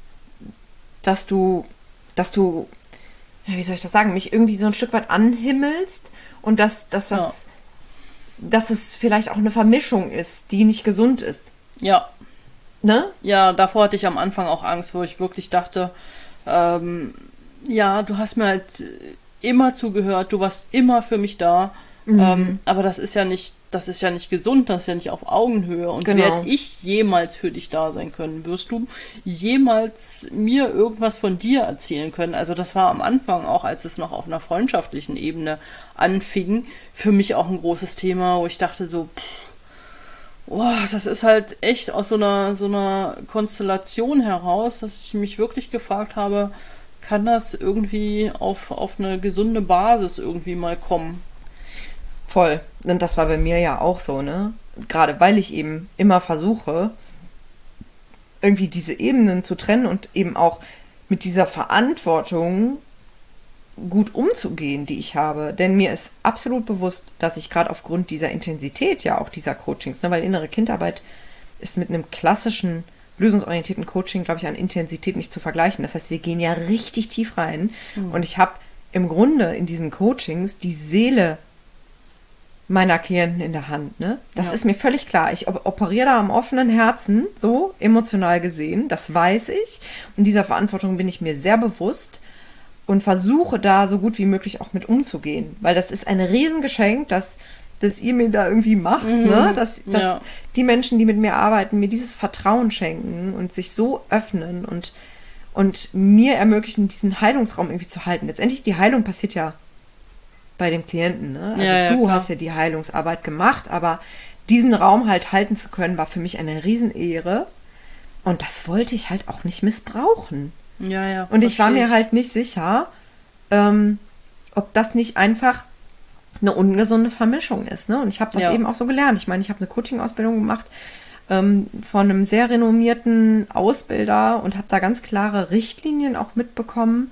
dass du, dass du, ja, wie soll ich das sagen, mich irgendwie so ein Stück weit anhimmelst und dass, dass das, ja. dass es vielleicht auch eine Vermischung ist, die nicht gesund ist. Ja. Ne? Ja, davor hatte ich am Anfang auch Angst, wo ich wirklich dachte, ähm, ja, du hast mir halt immer zugehört, du warst immer für mich da, mhm. ähm, aber das ist ja nicht, das ist ja nicht gesund, das ist ja nicht auf Augenhöhe, und genau. Werde ich jemals für dich da sein können? Wirst du jemals mir irgendwas von dir erzählen können? Also das war am Anfang auch, als es noch auf einer freundschaftlichen Ebene anfing, für mich auch ein großes Thema, wo ich dachte so, pff, oh, das ist halt echt aus so einer, so einer Konstellation heraus, dass ich mich wirklich gefragt habe, kann das irgendwie auf, auf eine gesunde Basis irgendwie mal kommen? Voll. Und das war bei mir ja auch so, ne? Gerade weil ich eben immer versuche, irgendwie diese Ebenen zu trennen und eben auch mit dieser Verantwortung gut umzugehen, die ich habe. Denn mir ist absolut bewusst, dass ich gerade aufgrund dieser Intensität ja auch dieser Coachings, ne, weil innere Kindarbeit ist mit einem klassischen, lösungsorientierten Coaching, glaube ich, an Intensität nicht zu vergleichen. Das heißt, wir gehen ja richtig tief rein. Mhm. Und ich habe im Grunde in diesen Coachings die Seele meiner Klienten in der Hand. Ne? Das ja. ist mir völlig klar. Ich operiere da am offenen Herzen, so emotional gesehen. Das weiß ich. Und dieser Verantwortung bin ich mir sehr bewusst. Und versuche da so gut wie möglich auch mit umzugehen. Weil das ist ein Riesengeschenk, dass, dass ihr mir da irgendwie macht. Mhm. Ne? Dass, dass ja. die Menschen, die mit mir arbeiten, mir dieses Vertrauen schenken und sich so öffnen und, und mir ermöglichen, diesen Heilungsraum irgendwie zu halten. Letztendlich, die Heilung passiert ja bei dem Klienten. Ne? Also ja, ja, du klar. hast ja die Heilungsarbeit gemacht, aber diesen Raum halt halten zu können, war für mich eine Riesenehre. Und das wollte ich halt auch nicht missbrauchen. Ja, ja. Und ich war mir halt nicht sicher, ähm, ob das nicht einfach eine ungesunde Vermischung ist. Ne? Und ich habe das ja. eben auch so gelernt. Ich meine, ich habe eine Coaching-Ausbildung gemacht ähm, von einem sehr renommierten Ausbilder und habe da ganz klare Richtlinien auch mitbekommen,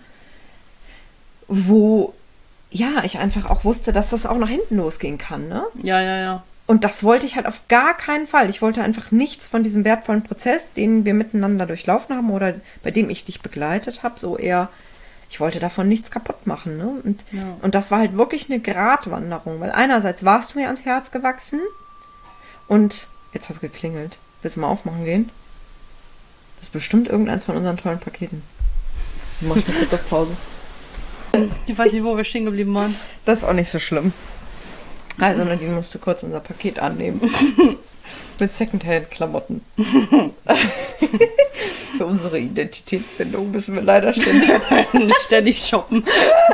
wo ja ich einfach auch wusste, dass das auch nach hinten losgehen kann. Ne? Ja, ja, ja. Und das wollte ich halt auf gar keinen Fall. Ich wollte einfach nichts von diesem wertvollen Prozess, den wir miteinander durchlaufen haben oder bei dem ich dich begleitet habe, so eher, ich wollte davon nichts kaputt machen. Ne? Und, ja. und das war halt wirklich eine Gratwanderung, weil einerseits warst du mir ans Herz gewachsen und jetzt hat es geklingelt. Willst du mal aufmachen gehen? Das ist bestimmt irgendeins von unseren tollen Paketen. Mach ich mal kurz auf Pause. Ich weiß nicht, wo wir stehen geblieben waren. Das ist auch nicht so schlimm. Also Nadine musste kurz unser Paket annehmen. Mit Secondhand-Klamotten. Für unsere Identitätsfindung müssen wir leider ständig, ständig shoppen.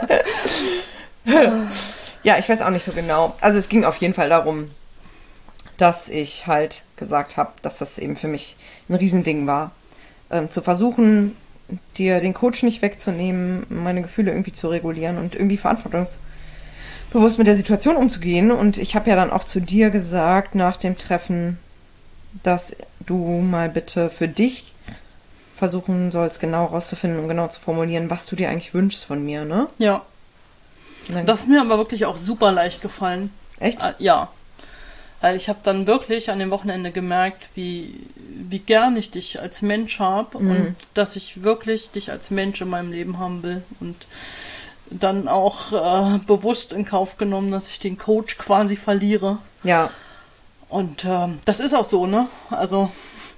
Ja, ich weiß auch nicht so genau. Also es ging auf jeden Fall darum, dass ich halt gesagt habe, dass das eben für mich ein Riesending war. Ähm, zu versuchen, dir den Coach nicht wegzunehmen, meine Gefühle irgendwie zu regulieren und irgendwie verantwortungs bewusst mit der Situation umzugehen. Und ich habe ja dann auch zu dir gesagt nach dem Treffen, dass du mal bitte für dich versuchen sollst, genau rauszufinden und genau zu formulieren, was du dir eigentlich wünschst von mir, ne? Ja. Das ist mir aber wirklich auch super leicht gefallen. Echt? Äh, ja. Weil ich habe dann wirklich an dem Wochenende gemerkt, wie, wie gern ich dich als Mensch habe mhm. und dass ich wirklich dich als Mensch in meinem Leben haben will. Und dann auch äh, bewusst in Kauf genommen, dass ich den Coach quasi verliere. Ja. Und ähm, das ist auch so, ne? Also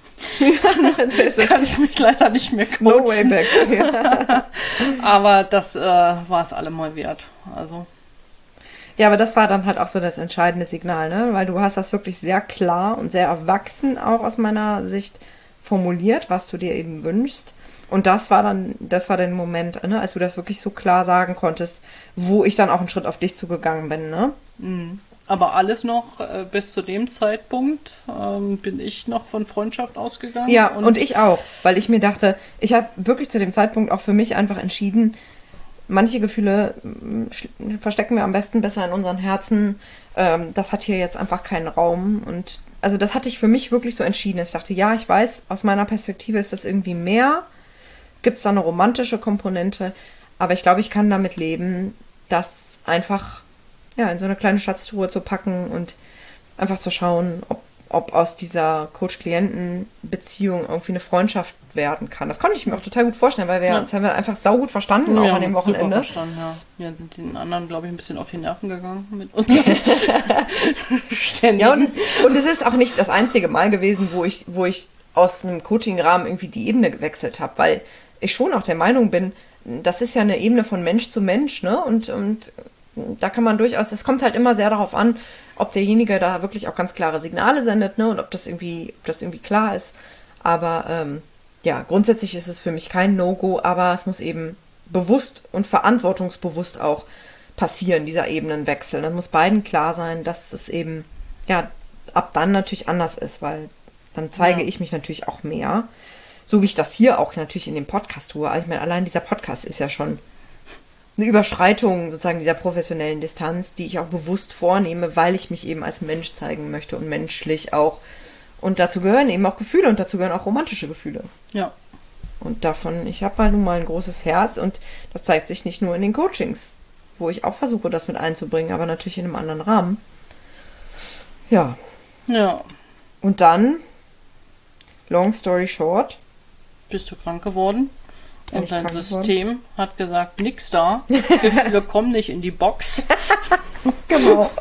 kann ich mich leider nicht mehr coachen. No way back. Ja. Aber das äh, war es allemal wert. Also. Ja, aber das war dann halt auch so das entscheidende Signal, ne? Weil du hast das wirklich sehr klar und sehr erwachsen auch aus meiner Sicht formuliert, was du dir eben wünschst. Und das war dann, das war der Moment, ne, als du das wirklich so klar sagen konntest, wo ich dann auch einen Schritt auf dich zugegangen bin, ne? Mhm. Aber alles noch, äh, bis zu dem Zeitpunkt ähm, bin ich noch von Freundschaft ausgegangen. Ja, und, und ich auch, weil ich mir dachte, ich habe wirklich zu dem Zeitpunkt auch für mich einfach entschieden, manche Gefühle verstecken wir am besten besser in unseren Herzen. Ähm, das hat hier jetzt einfach keinen Raum. Und also das hatte ich für mich wirklich so entschieden. Ich dachte, ja, ich weiß, aus meiner Perspektive ist das irgendwie mehr. Gibt es da eine romantische Komponente, aber ich glaube, ich kann damit leben, das einfach ja, in so eine kleine Schatztruhe zu packen und einfach zu schauen, ob, ob aus dieser Coach-Klienten-Beziehung irgendwie eine Freundschaft werden kann. Das konnte ich mir auch total gut vorstellen, weil wir ja. uns haben wir einfach saugut verstanden, ja, auch an dem Wochenende. Super verstanden, ja. Wir sind den anderen, glaube ich, ein bisschen auf die Nerven gegangen mit uns. Ja, und es, und es ist auch nicht das einzige Mal gewesen, wo ich, wo ich aus einem Coaching-Rahmen irgendwie die Ebene gewechselt habe, weil ich schon auch der Meinung bin, das ist ja eine Ebene von Mensch zu Mensch, ne? Und, und da kann man durchaus, es kommt halt immer sehr darauf an, ob derjenige da wirklich auch ganz klare Signale sendet, ne? Und ob das irgendwie, ob das irgendwie klar ist. Aber ähm, ja, grundsätzlich ist es für mich kein No-Go, aber es muss eben bewusst und verantwortungsbewusst auch passieren, dieser Ebenenwechsel. Dann muss beiden klar sein, dass es eben, ja, ab dann natürlich anders ist, weil dann zeige ja. ich mich natürlich auch mehr. So wie ich das hier auch natürlich in dem Podcast tue. Also ich meine, allein dieser Podcast ist ja schon eine Überschreitung sozusagen dieser professionellen Distanz, die ich auch bewusst vornehme, weil ich mich eben als Mensch zeigen möchte und menschlich auch. Und dazu gehören eben auch Gefühle und dazu gehören auch romantische Gefühle. Ja. Und davon, ich habe halt nun mal ein großes Herz und das zeigt sich nicht nur in den Coachings, wo ich auch versuche, das mit einzubringen, aber natürlich in einem anderen Rahmen. Ja. Ja. Und dann, long story short. Bist du krank geworden? Bin Und dein krank System geworden? hat gesagt, nix da. Gefühle kommen nicht in die Box. Genau.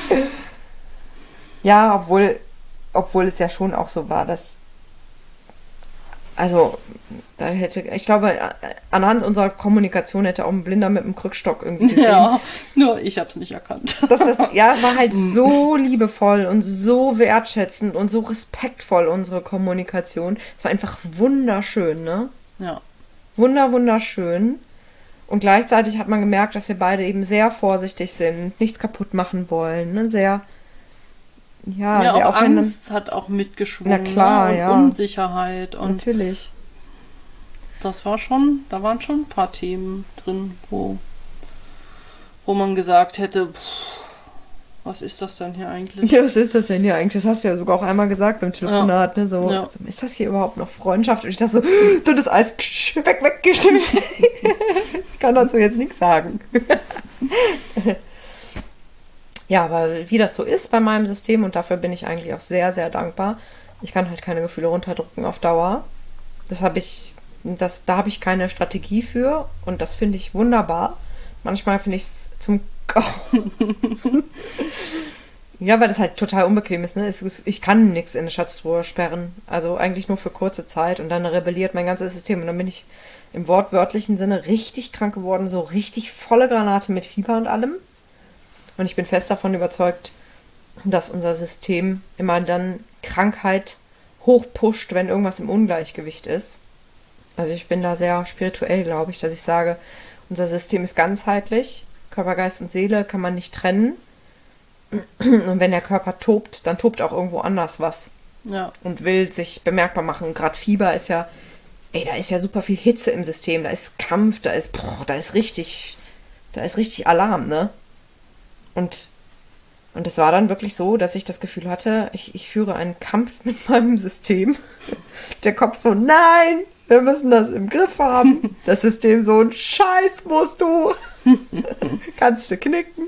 Ja, obwohl, obwohl es ja schon auch so war, dass, also, da hätte, ich glaube, anhand unserer Kommunikation hätte auch ein Blinder mit einem Krückstock irgendwie gesehen. Ja, nur ich habe es nicht erkannt. Dass das, ja, es war halt so liebevoll und so wertschätzend und so respektvoll, unsere Kommunikation. Es war einfach wunderschön, ne? Ja. Wunder, wunderschön. Und gleichzeitig hat man gemerkt, dass wir beide eben sehr vorsichtig sind, nichts kaputt machen wollen, ne? Sehr, ja, ja, sehr auch aufeinander. Angst hat auch mitgeschwungen. Na klar, ne? Und ja. Unsicherheit. Und Natürlich. das war schon, da waren schon ein paar Themen drin, wo, wo man gesagt hätte, pff, was ist das denn hier eigentlich? Ja, was ist das denn hier eigentlich? Das hast du ja sogar auch einmal gesagt beim Telefonat, ne? So, Ja. also, ist das hier überhaupt noch Freundschaft? Und ich dachte so, du, das Eis, psch, weg, weg, geh schnell. Ich kann dazu jetzt nichts sagen. Ja, aber wie das so ist bei meinem System, und dafür bin ich eigentlich auch sehr, sehr dankbar. Ich kann halt keine Gefühle runterdrücken auf Dauer. Das habe ich, das, da habe ich keine Strategie für und das finde ich wunderbar. Manchmal finde ich es zum Kaufen. Ja, weil das halt total unbequem ist, ne? Es ist, ich kann nichts in eine Schatztruhe sperren. Also eigentlich nur für kurze Zeit und dann rebelliert mein ganzes System. Und dann bin ich im wortwörtlichen Sinne richtig krank geworden, so richtig volle Granate mit Fieber und allem. Und ich bin fest davon überzeugt, dass unser System immer dann Krankheit hochpusht, wenn irgendwas im Ungleichgewicht ist. Also ich bin da sehr spirituell, glaube ich, dass ich sage, unser System ist ganzheitlich. Körper, Geist und Seele kann man nicht trennen. Und wenn der Körper tobt, dann tobt auch irgendwo anders was. Ja. Und will sich bemerkbar machen. Und gerade Fieber ist ja, ey, da ist ja super viel Hitze im System. Da ist Kampf, da ist, boah, da ist richtig, da ist richtig Alarm, ne? Und Und es war dann wirklich so, dass ich das Gefühl hatte, ich, ich führe einen Kampf mit meinem System. Der Kopf so, nein, wir müssen das im Griff haben. Das System so, ein Scheiß musst du. Kannst du knicken.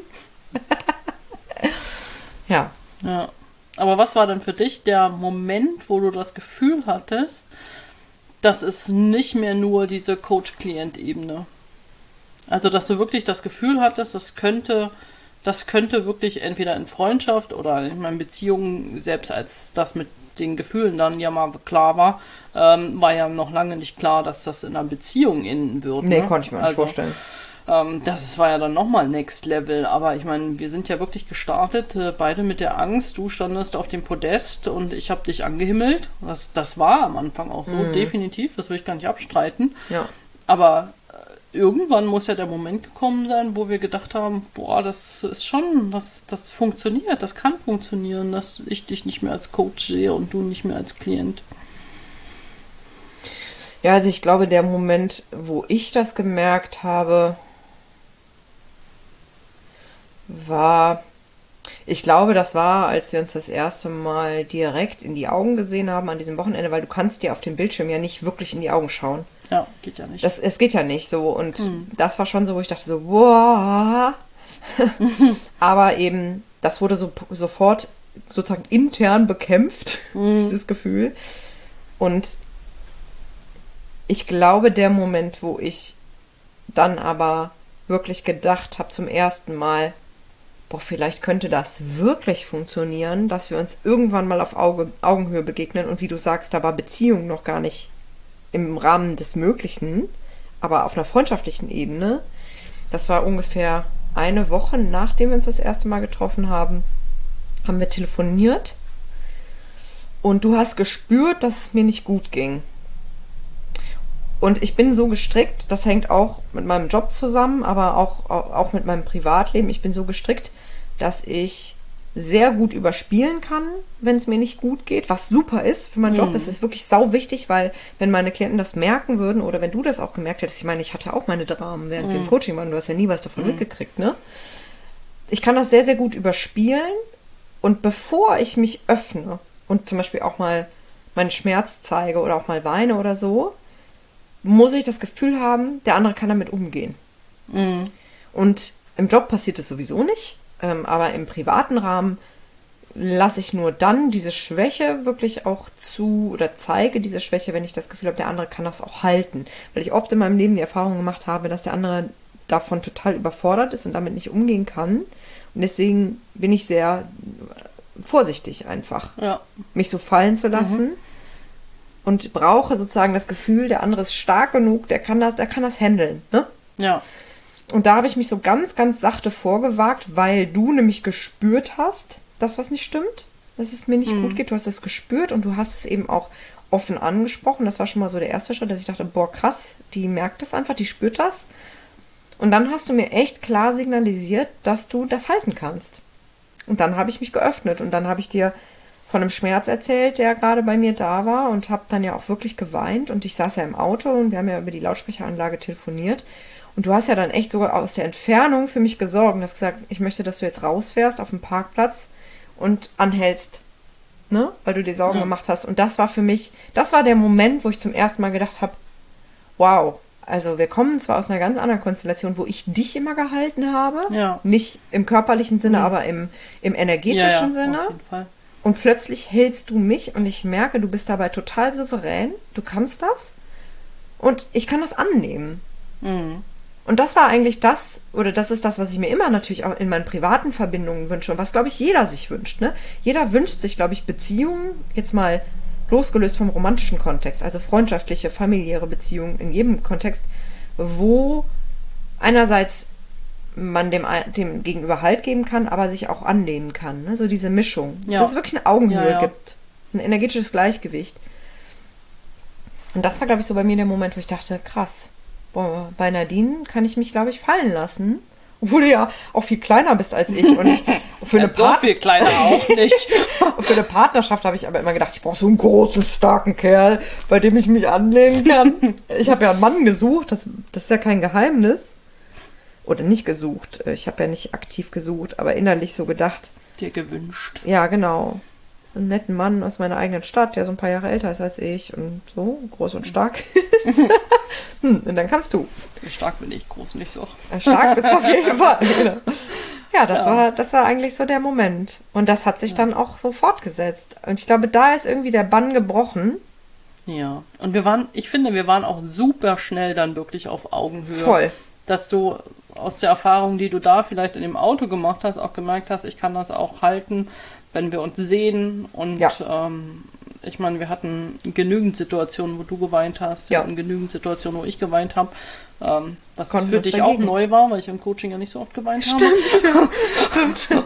Ja. Ja. Aber was war denn für dich der Moment, wo du das Gefühl hattest, dass es nicht mehr nur diese Coach-Klient-Ebene? Also, dass du wirklich das Gefühl hattest, das könnte... Das könnte wirklich entweder in Freundschaft oder in meinen Beziehungen, selbst als das mit den Gefühlen dann ja mal klar war, ähm, war ja noch lange nicht klar, dass das in einer Beziehung enden wird. Nee, ne? konnte ich mir nicht also, vorstellen. Ähm, das war ja dann nochmal Next Level. Aber ich meine, wir sind ja wirklich gestartet, äh, beide mit der Angst. Du standest auf dem Podest und ich habe dich angehimmelt. Das, das war am Anfang auch so, Mhm. definitiv. Das will ich gar nicht abstreiten. Ja. Aber irgendwann muss ja der Moment gekommen sein, wo wir gedacht haben, boah, das ist schon, das, das funktioniert, das kann funktionieren, dass ich dich nicht mehr als Coach sehe und du nicht mehr als Klient. Ja, also ich glaube, der Moment, wo ich das gemerkt habe, war, ich glaube, das war, als wir uns das erste Mal direkt in die Augen gesehen haben an diesem Wochenende, weil du kannst dir auf dem Bildschirm ja nicht wirklich in die Augen schauen. Ja, geht ja nicht. Das, es geht ja nicht so und Hm. das war schon so, wo ich dachte so, wow. Aber eben, das wurde so sofort sozusagen intern bekämpft, Hm. dieses Gefühl. Und ich glaube, der Moment, wo ich dann aber wirklich gedacht habe zum ersten Mal, boah, vielleicht könnte das wirklich funktionieren, dass wir uns irgendwann mal auf Auge, Augenhöhe begegnen und wie du sagst, da war Beziehung noch gar nicht im Rahmen des Möglichen, aber auf einer freundschaftlichen Ebene. Das war ungefähr eine Woche, nachdem wir uns das erste Mal getroffen haben, haben wir telefoniert und du hast gespürt, dass es mir nicht gut ging. Und ich bin so gestrickt, das hängt auch mit meinem Job zusammen, aber auch, auch mit meinem Privatleben. Ich bin so gestrickt, dass ich sehr gut überspielen kann, wenn es mir nicht gut geht, was super ist für meinen Job. Mhm. Es ist wirklich sau wichtig, weil wenn meine Klienten das merken würden oder wenn du das auch gemerkt hättest, ich meine, ich hatte auch meine Dramen, während Mhm. wir im Coaching waren, du hast ja nie was davon Mhm. mitgekriegt, ne? Ich kann das sehr, sehr gut überspielen und bevor ich mich öffne und zum Beispiel auch mal meinen Schmerz zeige oder auch mal weine oder so, muss ich das Gefühl haben, der andere kann damit umgehen. Mhm. Und im Job passiert es sowieso nicht, ähm, aber im privaten Rahmen lasse ich nur dann diese Schwäche wirklich auch zu oder zeige diese Schwäche, wenn ich das Gefühl habe, der andere kann das auch halten. Weil ich oft in meinem Leben die Erfahrung gemacht habe, dass der andere davon total überfordert ist und damit nicht umgehen kann. Und deswegen bin ich sehr vorsichtig einfach, Ja. mich so fallen zu lassen. Mhm. Und brauche sozusagen das Gefühl, der andere ist stark genug, der kann das, der kann das handeln, ne? Ja. Und da habe ich mich so ganz, ganz sachte vorgewagt, weil du nämlich gespürt hast, dass was nicht stimmt, dass es mir nicht Mhm. gut geht. Du hast es gespürt und du hast es eben auch offen angesprochen. Das war schon mal so der erste Schritt, dass ich dachte, boah, krass, die merkt das einfach, die spürt das. Und dann hast du mir echt klar signalisiert, dass du das halten kannst. Und dann habe ich mich geöffnet und dann habe ich dir von einem Schmerz erzählt, der gerade bei mir da war und habe dann ja auch wirklich geweint und ich saß ja im Auto und wir haben ja über die Lautsprecheranlage telefoniert und du hast ja dann echt sogar aus der Entfernung für mich gesorgt und hast gesagt, ich möchte, dass du jetzt rausfährst auf dem Parkplatz und anhältst, ne, weil du dir Sorgen Ja. gemacht hast. Und das war für mich, das war der Moment, wo ich zum ersten Mal gedacht habe, wow, also wir kommen zwar aus einer ganz anderen Konstellation, wo ich dich immer gehalten habe, Ja. nicht im körperlichen Sinne, Mhm. aber im, im energetischen Ja, ja, Sinne. auf jeden Fall. Und plötzlich hältst du mich und ich merke, du bist dabei total souverän. Du kannst das. Und ich kann das annehmen. Mhm. Und das war eigentlich das, oder das ist das, was ich mir immer natürlich auch in meinen privaten Verbindungen wünsche und was, glaube ich, jeder sich wünscht. Ne? Jeder wünscht sich, glaube ich, Beziehungen, jetzt mal losgelöst vom romantischen Kontext, also freundschaftliche, familiäre Beziehungen in jedem Kontext, wo einerseits man dem, dem Gegenüber Halt geben kann, aber sich auch annehmen kann. Ne? So diese Mischung. Ja. Dass es wirklich eine Augenhöhe Ja, ja. gibt. Ein energetisches Gleichgewicht. Und das war, glaube ich, so bei mir der Moment, wo ich dachte, krass, boah, bei Nadine kann ich mich, glaube ich, fallen lassen. Obwohl du ja auch viel kleiner bist als ich. Und ich für, eine Ja, so Part- viel kleiner auch nicht. für eine Partnerschaft habe ich aber immer gedacht, ich brauche so einen großen, starken Kerl, bei dem ich mich anlehnen kann. Ich habe ja einen Mann gesucht, das, das ist ja kein Geheimnis. Oder nicht gesucht. Ich habe ja nicht aktiv gesucht, aber innerlich so gedacht, Dir gewünscht. ja, genau. Einen netten Mann aus meiner eigenen Stadt, der so ein paar Jahre älter ist als ich und so groß und stark ist. hm, und dann kamst du. Stark bin ich, groß nicht so. Stark bist du auf jeden Fall. Genau. Ja, das, Ja. War, das war eigentlich so der Moment. Und das hat sich dann auch so fortgesetzt. Und ich glaube, da ist irgendwie der Bann gebrochen. Ja. Und wir waren, ich finde, wir waren auch super schnell dann wirklich auf Augenhöhe. Voll. Dass du aus der Erfahrung, die du da vielleicht in dem Auto gemacht hast, auch gemerkt hast, ich kann das auch halten, wenn wir uns sehen. Und Ja. ähm, ich meine, wir hatten genügend Situationen, wo du geweint hast. Wir Ja. hatten genügend Situationen, wo ich geweint habe. Ähm, was Konnten für uns dich dagegen. auch neu war, weil ich im Coaching ja nicht so oft geweint habe. Stimmt.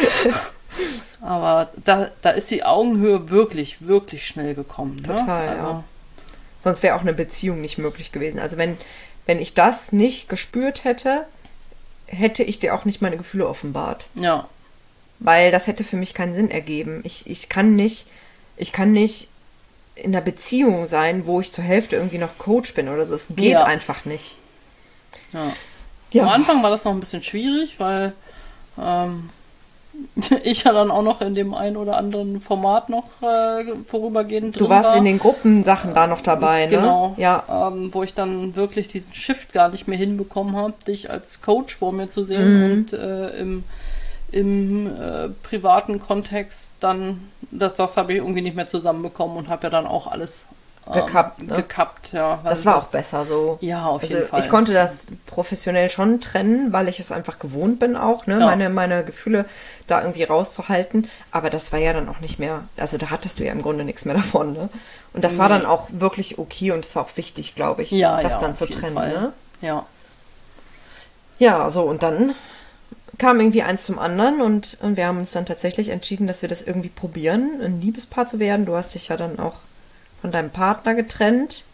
Aber da, da ist die Augenhöhe wirklich, wirklich schnell gekommen. Ne? Total, also, ja. Sonst wäre auch eine Beziehung nicht möglich gewesen. Also wenn, wenn ich das nicht gespürt hätte, hätte ich dir auch nicht meine Gefühle offenbart. Ja. Weil das hätte für mich keinen Sinn ergeben. Ich, ich kann nicht, ich kann nicht in einer Beziehung sein, wo ich zur Hälfte irgendwie noch Coach bin oder so. Es geht Ja. einfach nicht. Ja. Ja. Am Anfang war das noch ein bisschen schwierig, weil ähm, ich ja dann auch noch in dem einen oder anderen Format noch äh, vorübergehend drin Du warst war. in den Gruppensachen da noch dabei, ne? Genau, Ja. ähm, wo ich dann wirklich diesen Shift gar nicht mehr hinbekommen habe, dich als Coach vor mir zu sehen Mhm. und äh, im, im äh, privaten Kontext dann, das, das habe ich irgendwie nicht mehr zusammenbekommen und habe ja dann auch alles ähm, Gekappt, ne? gekappt, ja. weil Das war auch besser so. Ja, auf Also jeden Fall. ich konnte das professionell schon trennen, weil ich es einfach gewohnt bin auch, ne, Ja. meine, meine Gefühle da irgendwie rauszuhalten. Aber das war ja dann auch nicht mehr, also da hattest du ja im Grunde nichts mehr davon, ne? Und das war Nee. dann auch wirklich okay und es war auch wichtig, glaube ich, Ja, das ja, dann auf zu jeden trennen, Fall. ne? Ja. Ja, so und dann kam irgendwie eins zum anderen und, und wir haben uns dann tatsächlich entschieden, dass wir das irgendwie probieren, ein Liebespaar zu werden. Du hast dich ja dann auch von deinem Partner getrennt.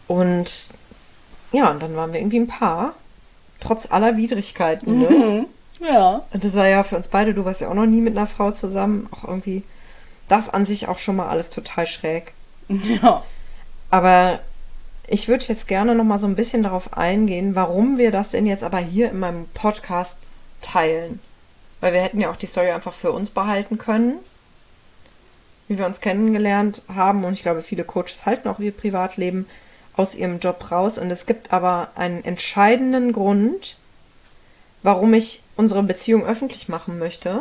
Und ja, und dann waren wir irgendwie ein Paar. Trotz aller Widrigkeiten, ne? Ja. Und das war ja für uns beide, du warst ja auch noch nie mit einer Frau zusammen, auch irgendwie, das an sich auch schon mal alles total schräg. Ja. Aber ich würde jetzt gerne noch mal so ein bisschen darauf eingehen, warum wir das denn jetzt aber hier in meinem Podcast teilen. Weil wir hätten ja auch die Story einfach für uns behalten können, wie wir uns kennengelernt haben. Und ich glaube, viele Coaches halten auch ihr Privatleben aus ihrem Job raus. Und es gibt aber einen entscheidenden Grund, warum ich unsere Beziehung öffentlich machen möchte.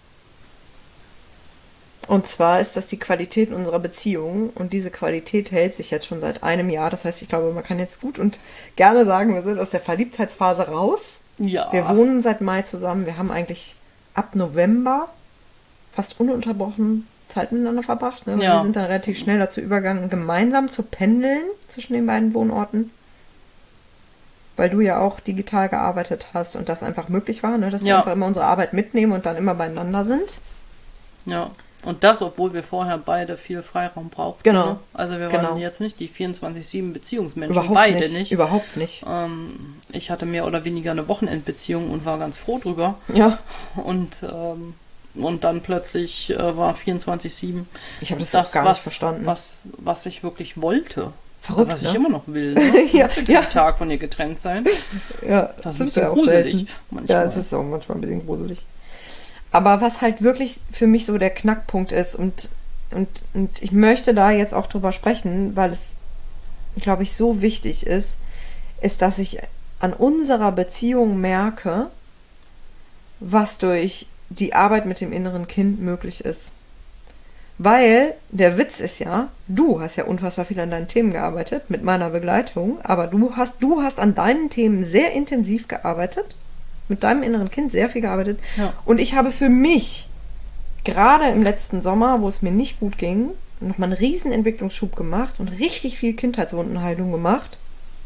Und zwar ist das die Qualität unserer Beziehung. Und diese Qualität hält sich jetzt schon seit einem Jahr. Das heißt, ich glaube, man kann jetzt gut und gerne sagen, wir sind aus der Verliebtheitsphase raus. Ja. Wir wohnen seit Mai zusammen. Wir haben eigentlich ab November fast ununterbrochen Zeit miteinander verbracht. Ne? Ja. Wir sind dann relativ schnell dazu übergegangen, gemeinsam zu pendeln zwischen den beiden Wohnorten. Weil du ja auch digital gearbeitet hast und das einfach möglich war, ne? Dass wir Ja. einfach immer unsere Arbeit mitnehmen und dann immer beieinander sind. Ja. Und das, obwohl wir vorher beide viel Freiraum brauchten. Genau. Ne? Also wir waren Genau. jetzt nicht die vierundzwanzig sieben Beziehungsmenschen, Überhaupt beide nicht. nicht. Überhaupt nicht. Ähm, ich hatte mehr oder weniger eine Wochenendbeziehung und war ganz froh drüber. Ja. Und, ähm, und dann plötzlich äh, war vierundzwanzig sieben Ich habe das, das, auch gar was, nicht verstanden. Was, was ich wirklich wollte. Verrückt, Was ne? ich immer noch will. Ne? Ja, Ich will ja. jeden Tag von ihr getrennt sein. Ja, Das ist ein sind bisschen wir auch gruselig selten. manchmal. Ja, es ist auch manchmal ein bisschen gruselig. Aber was halt wirklich für mich so der Knackpunkt ist und, und, und ich möchte da jetzt auch drüber sprechen, weil es, glaube ich, so wichtig ist, ist, dass ich an unserer Beziehung merke, was durch die Arbeit mit dem inneren Kind möglich ist. Weil der Witz ist ja, du hast ja unfassbar viel an deinen Themen gearbeitet, mit meiner Begleitung, aber du hast, du hast an deinen Themen sehr intensiv gearbeitet, mit deinem inneren Kind sehr viel gearbeitet. Ja. Und ich habe für mich, gerade im letzten Sommer, wo es mir nicht gut ging, nochmal einen riesen Entwicklungsschub gemacht und richtig viel Kindheitswundenheilung gemacht.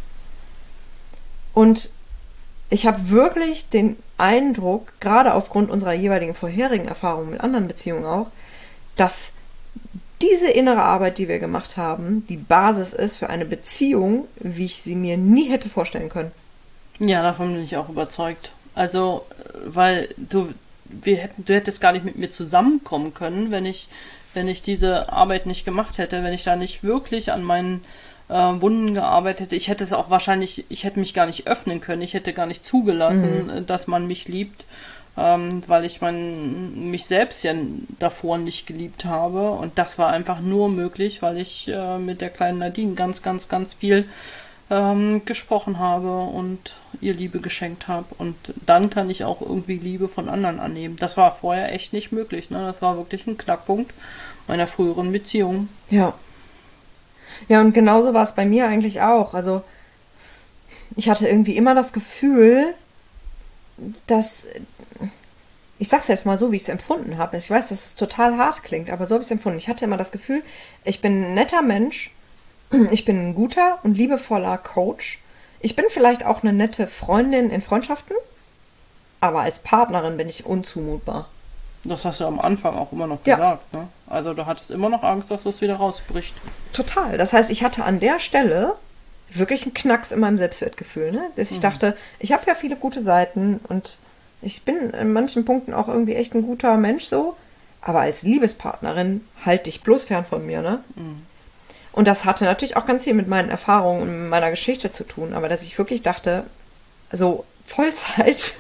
Und ich habe wirklich den Eindruck, gerade aufgrund unserer jeweiligen vorherigen Erfahrungen mit anderen Beziehungen auch, dass diese innere Arbeit, die wir gemacht haben, die Basis ist für eine Beziehung, wie ich sie mir nie hätte vorstellen können. Ja, davon bin ich auch überzeugt. Also, weil du, wir hätten, du hättest gar nicht mit mir zusammenkommen können, wenn ich, wenn ich diese Arbeit nicht gemacht hätte, wenn ich da nicht wirklich an meinen äh, Wunden gearbeitet hätte. Ich hätte es auch wahrscheinlich, ich hätte mich gar nicht öffnen können, ich hätte gar nicht zugelassen, mhm. dass man mich liebt. Ähm, weil ich mein, mich selbst ja davor nicht geliebt habe. Und das war einfach nur möglich, weil ich äh, mit der kleinen Nadine ganz, ganz, ganz viel ähm, gesprochen habe und ihr Liebe geschenkt habe. Und dann kann ich auch irgendwie Liebe von anderen annehmen. Das war vorher echt nicht möglich. Ne? Das war wirklich ein Knackpunkt meiner früheren Beziehung. Ja. Ja, und genauso war es bei mir eigentlich auch. Also ich hatte irgendwie immer das Gefühl, dass, ich sag's jetzt mal so, wie ich es empfunden habe. Ich weiß, dass es total hart klingt, aber so habe ich es empfunden. Ich hatte immer das Gefühl, ich bin ein netter Mensch, ich bin ein guter und liebevoller Coach. Ich bin vielleicht auch eine nette Freundin in Freundschaften, aber als Partnerin bin ich unzumutbar. Das hast du am Anfang auch immer noch Ja. gesagt. Ne? Also du hattest immer noch Angst, dass das wieder rausbricht. Total. Das heißt, ich hatte an der Stelle wirklich einen Knacks in meinem Selbstwertgefühl, ne? Dass ich Mhm. dachte, ich habe ja viele gute Seiten und ich bin in manchen Punkten auch irgendwie echt ein guter Mensch so, aber als Liebespartnerin halt dich bloß fern von mir, ne? Mhm. Und das hatte natürlich auch ganz viel mit meinen Erfahrungen und meiner Geschichte zu tun, aber dass ich wirklich dachte, so Vollzeit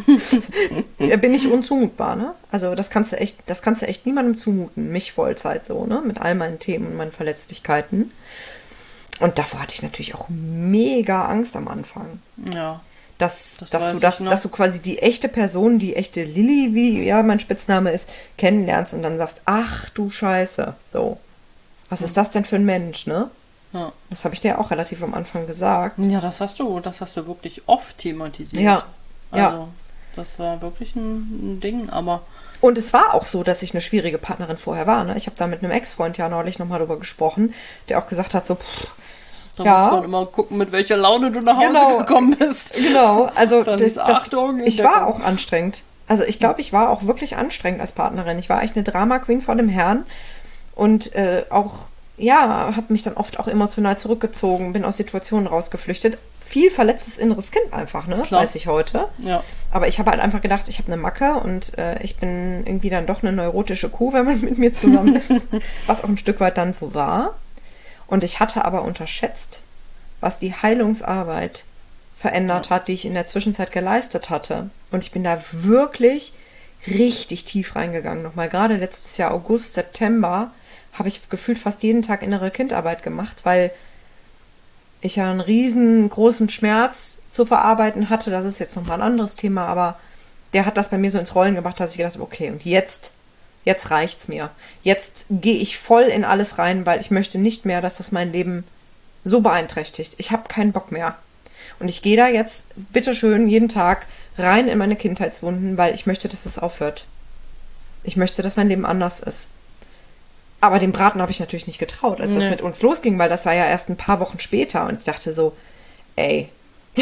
bin ich unzumutbar, ne? Also das kannst du echt, das kannst du echt niemandem zumuten, mich Vollzeit so, ne? Mit all meinen Themen und meinen Verletzlichkeiten. Und davor hatte ich natürlich auch mega Angst am Anfang. Ja. Dass, Das dass, weiß du ich das, noch. dass du quasi die echte Person, die echte Lilly, wie ja mein Spitzname ist, kennenlernst und dann sagst, ach du Scheiße, so. Was ist das denn für ein Mensch, ne? Ja. Das habe ich dir auch relativ am Anfang gesagt. Ja, das hast du, das hast du wirklich oft thematisiert. Ja, Also, ja. das war wirklich ein, ein Ding, aber Und es war auch so, dass ich eine schwierige Partnerin vorher war, ne? Ich habe da mit einem Ex-Freund ja neulich nochmal drüber gesprochen, der auch gesagt hat, so, pff, da Ja. musst du halt immer gucken, mit welcher Laune du nach Hause Genau. gekommen bist. genau, also Dann das, ist das, Achtung, ich Entdeckung. war auch anstrengend. Also ich glaube, ich war auch wirklich anstrengend als Partnerin. Ich war echt eine Drama-Queen vor dem Herrn und äh, auch ja, habe mich dann oft auch emotional zurückgezogen, bin aus Situationen rausgeflüchtet. Viel verletztes inneres Kind einfach, ne? Klar. Weiß ich heute. Ja. Aber ich habe halt einfach gedacht, ich habe eine Macke und äh, ich bin irgendwie dann doch eine neurotische Kuh, wenn man mit mir zusammen ist. Was auch ein Stück weit dann so war. Und ich hatte aber unterschätzt, was die Heilungsarbeit verändert Ja. hat, die ich in der Zwischenzeit geleistet hatte. Und ich bin da wirklich richtig tief reingegangen. Nochmal gerade letztes Jahr August, September habe ich gefühlt fast jeden Tag innere Kindarbeit gemacht, weil ich ja einen riesengroßen Schmerz zu verarbeiten hatte. Das ist jetzt nochmal ein anderes Thema, aber der hat das bei mir so ins Rollen gebracht, dass ich gedacht habe, okay, und jetzt, jetzt reicht's mir. Jetzt gehe ich voll in alles rein, weil ich möchte nicht mehr, dass das mein Leben so beeinträchtigt. Ich habe keinen Bock mehr. Und ich gehe da jetzt bitteschön jeden Tag rein in meine Kindheitswunden, weil ich möchte, dass es aufhört. Ich möchte, dass mein Leben anders ist. Aber dem Braten habe ich natürlich nicht getraut, als das Nee. mit uns losging, weil das war ja erst ein paar Wochen später. Und ich dachte so, ey,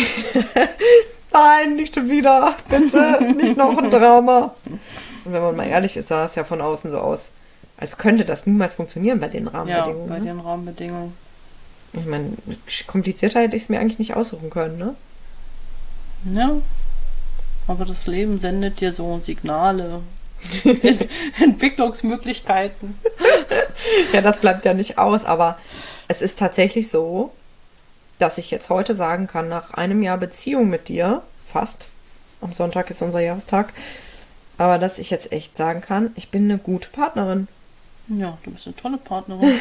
nein, nicht schon wieder, bitte, nicht noch ein Drama. Und wenn man mal ehrlich ist, sah es ja von außen so aus, als könnte das niemals funktionieren bei den Ja, Rahmenbedingungen. bei ne? den Rahmenbedingungen. Ich meine, komplizierter hätte ich es mir eigentlich nicht aussuchen können, ne? Ja. Aber das Leben sendet dir so Signale. Ent Entwicklungsmöglichkeiten. Ja, das bleibt ja nicht aus, aber es ist tatsächlich so, dass ich jetzt heute sagen kann, nach einem Jahr Beziehung mit dir, fast, am Sonntag ist unser Jahrestag, aber dass ich jetzt echt sagen kann, ich bin eine gute Partnerin. Ja, du bist eine tolle Partnerin.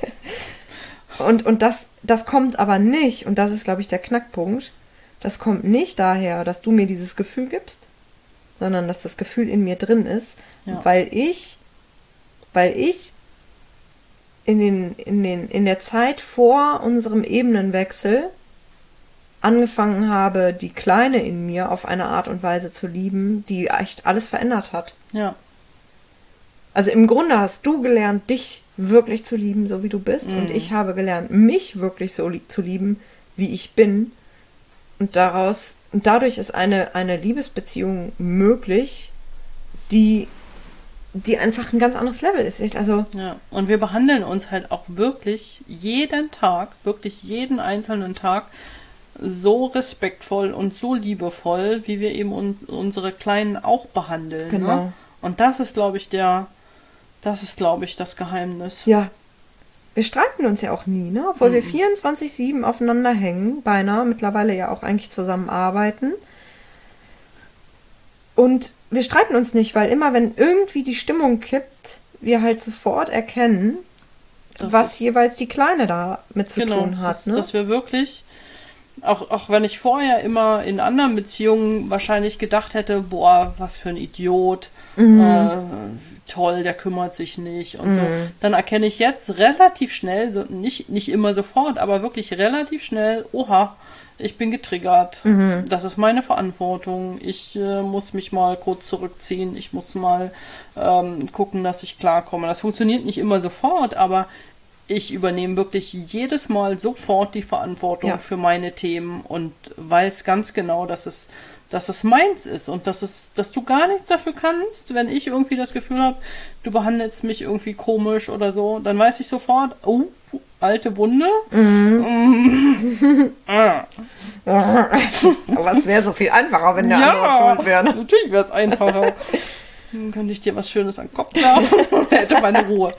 Und, und das, das kommt aber nicht, und das ist, glaube ich, der Knackpunkt, das kommt nicht daher, dass du mir dieses Gefühl gibst, sondern dass das Gefühl in mir drin ist, Ja. weil ich, weil ich in, den, in, den, in der Zeit vor unserem Ebenenwechsel angefangen habe, die Kleine in mir auf eine Art und Weise zu lieben, die echt alles verändert hat. Ja. Also im Grunde hast du gelernt, dich wirklich zu lieben, so wie du bist. Mhm. Und ich habe gelernt, mich wirklich so li- zu lieben, wie ich bin. Und daraus, und dadurch ist eine, eine Liebesbeziehung möglich, die, die einfach ein ganz anderes Level ist. Ich- Also, Ja, und wir behandeln uns halt auch wirklich jeden Tag, wirklich jeden einzelnen Tag so respektvoll und so liebevoll, wie wir eben un unsere Kleinen auch behandeln. Genau. Ne? Und das ist, glaube ich, der, das ist, glaube ich, das Geheimnis. ja. Wir streiten uns ja auch nie, ne? Obwohl Mhm. wir vierundzwanzig sieben aufeinander hängen, beinahe, mittlerweile ja auch eigentlich zusammenarbeiten. Und wir streiten uns nicht, weil immer, wenn irgendwie die Stimmung kippt, wir halt sofort erkennen, Das was ist- jeweils die Kleine da mit zu tun hat. dass, Ne? dass wir wirklich, auch, auch wenn ich vorher immer in anderen Beziehungen wahrscheinlich gedacht hätte, boah, was für ein Idiot, Mhm. äh, toll, der kümmert sich nicht und so, dann erkenne ich jetzt relativ schnell, so nicht, nicht immer sofort, aber wirklich relativ schnell, oha, ich bin getriggert, Mhm. das ist meine Verantwortung, ich äh, muss mich mal kurz zurückziehen, ich muss mal ähm, gucken, dass ich klarkomme. Das funktioniert nicht immer sofort, aber ich übernehme wirklich jedes Mal sofort die Verantwortung Ja. für meine Themen und weiß ganz genau, dass es, dass es meins ist und dass es, dass du gar nichts dafür kannst, wenn ich irgendwie das Gefühl habe, du behandelst mich irgendwie komisch oder so, dann weiß ich sofort, oh, alte Wunde. Mm. Ah. Aber es wäre so viel einfacher, wenn der andere schuld wäre. ne? Natürlich wäre es einfacher. Dann könnte ich dir was Schönes an den Kopf werfen und hätte meine Ruhe.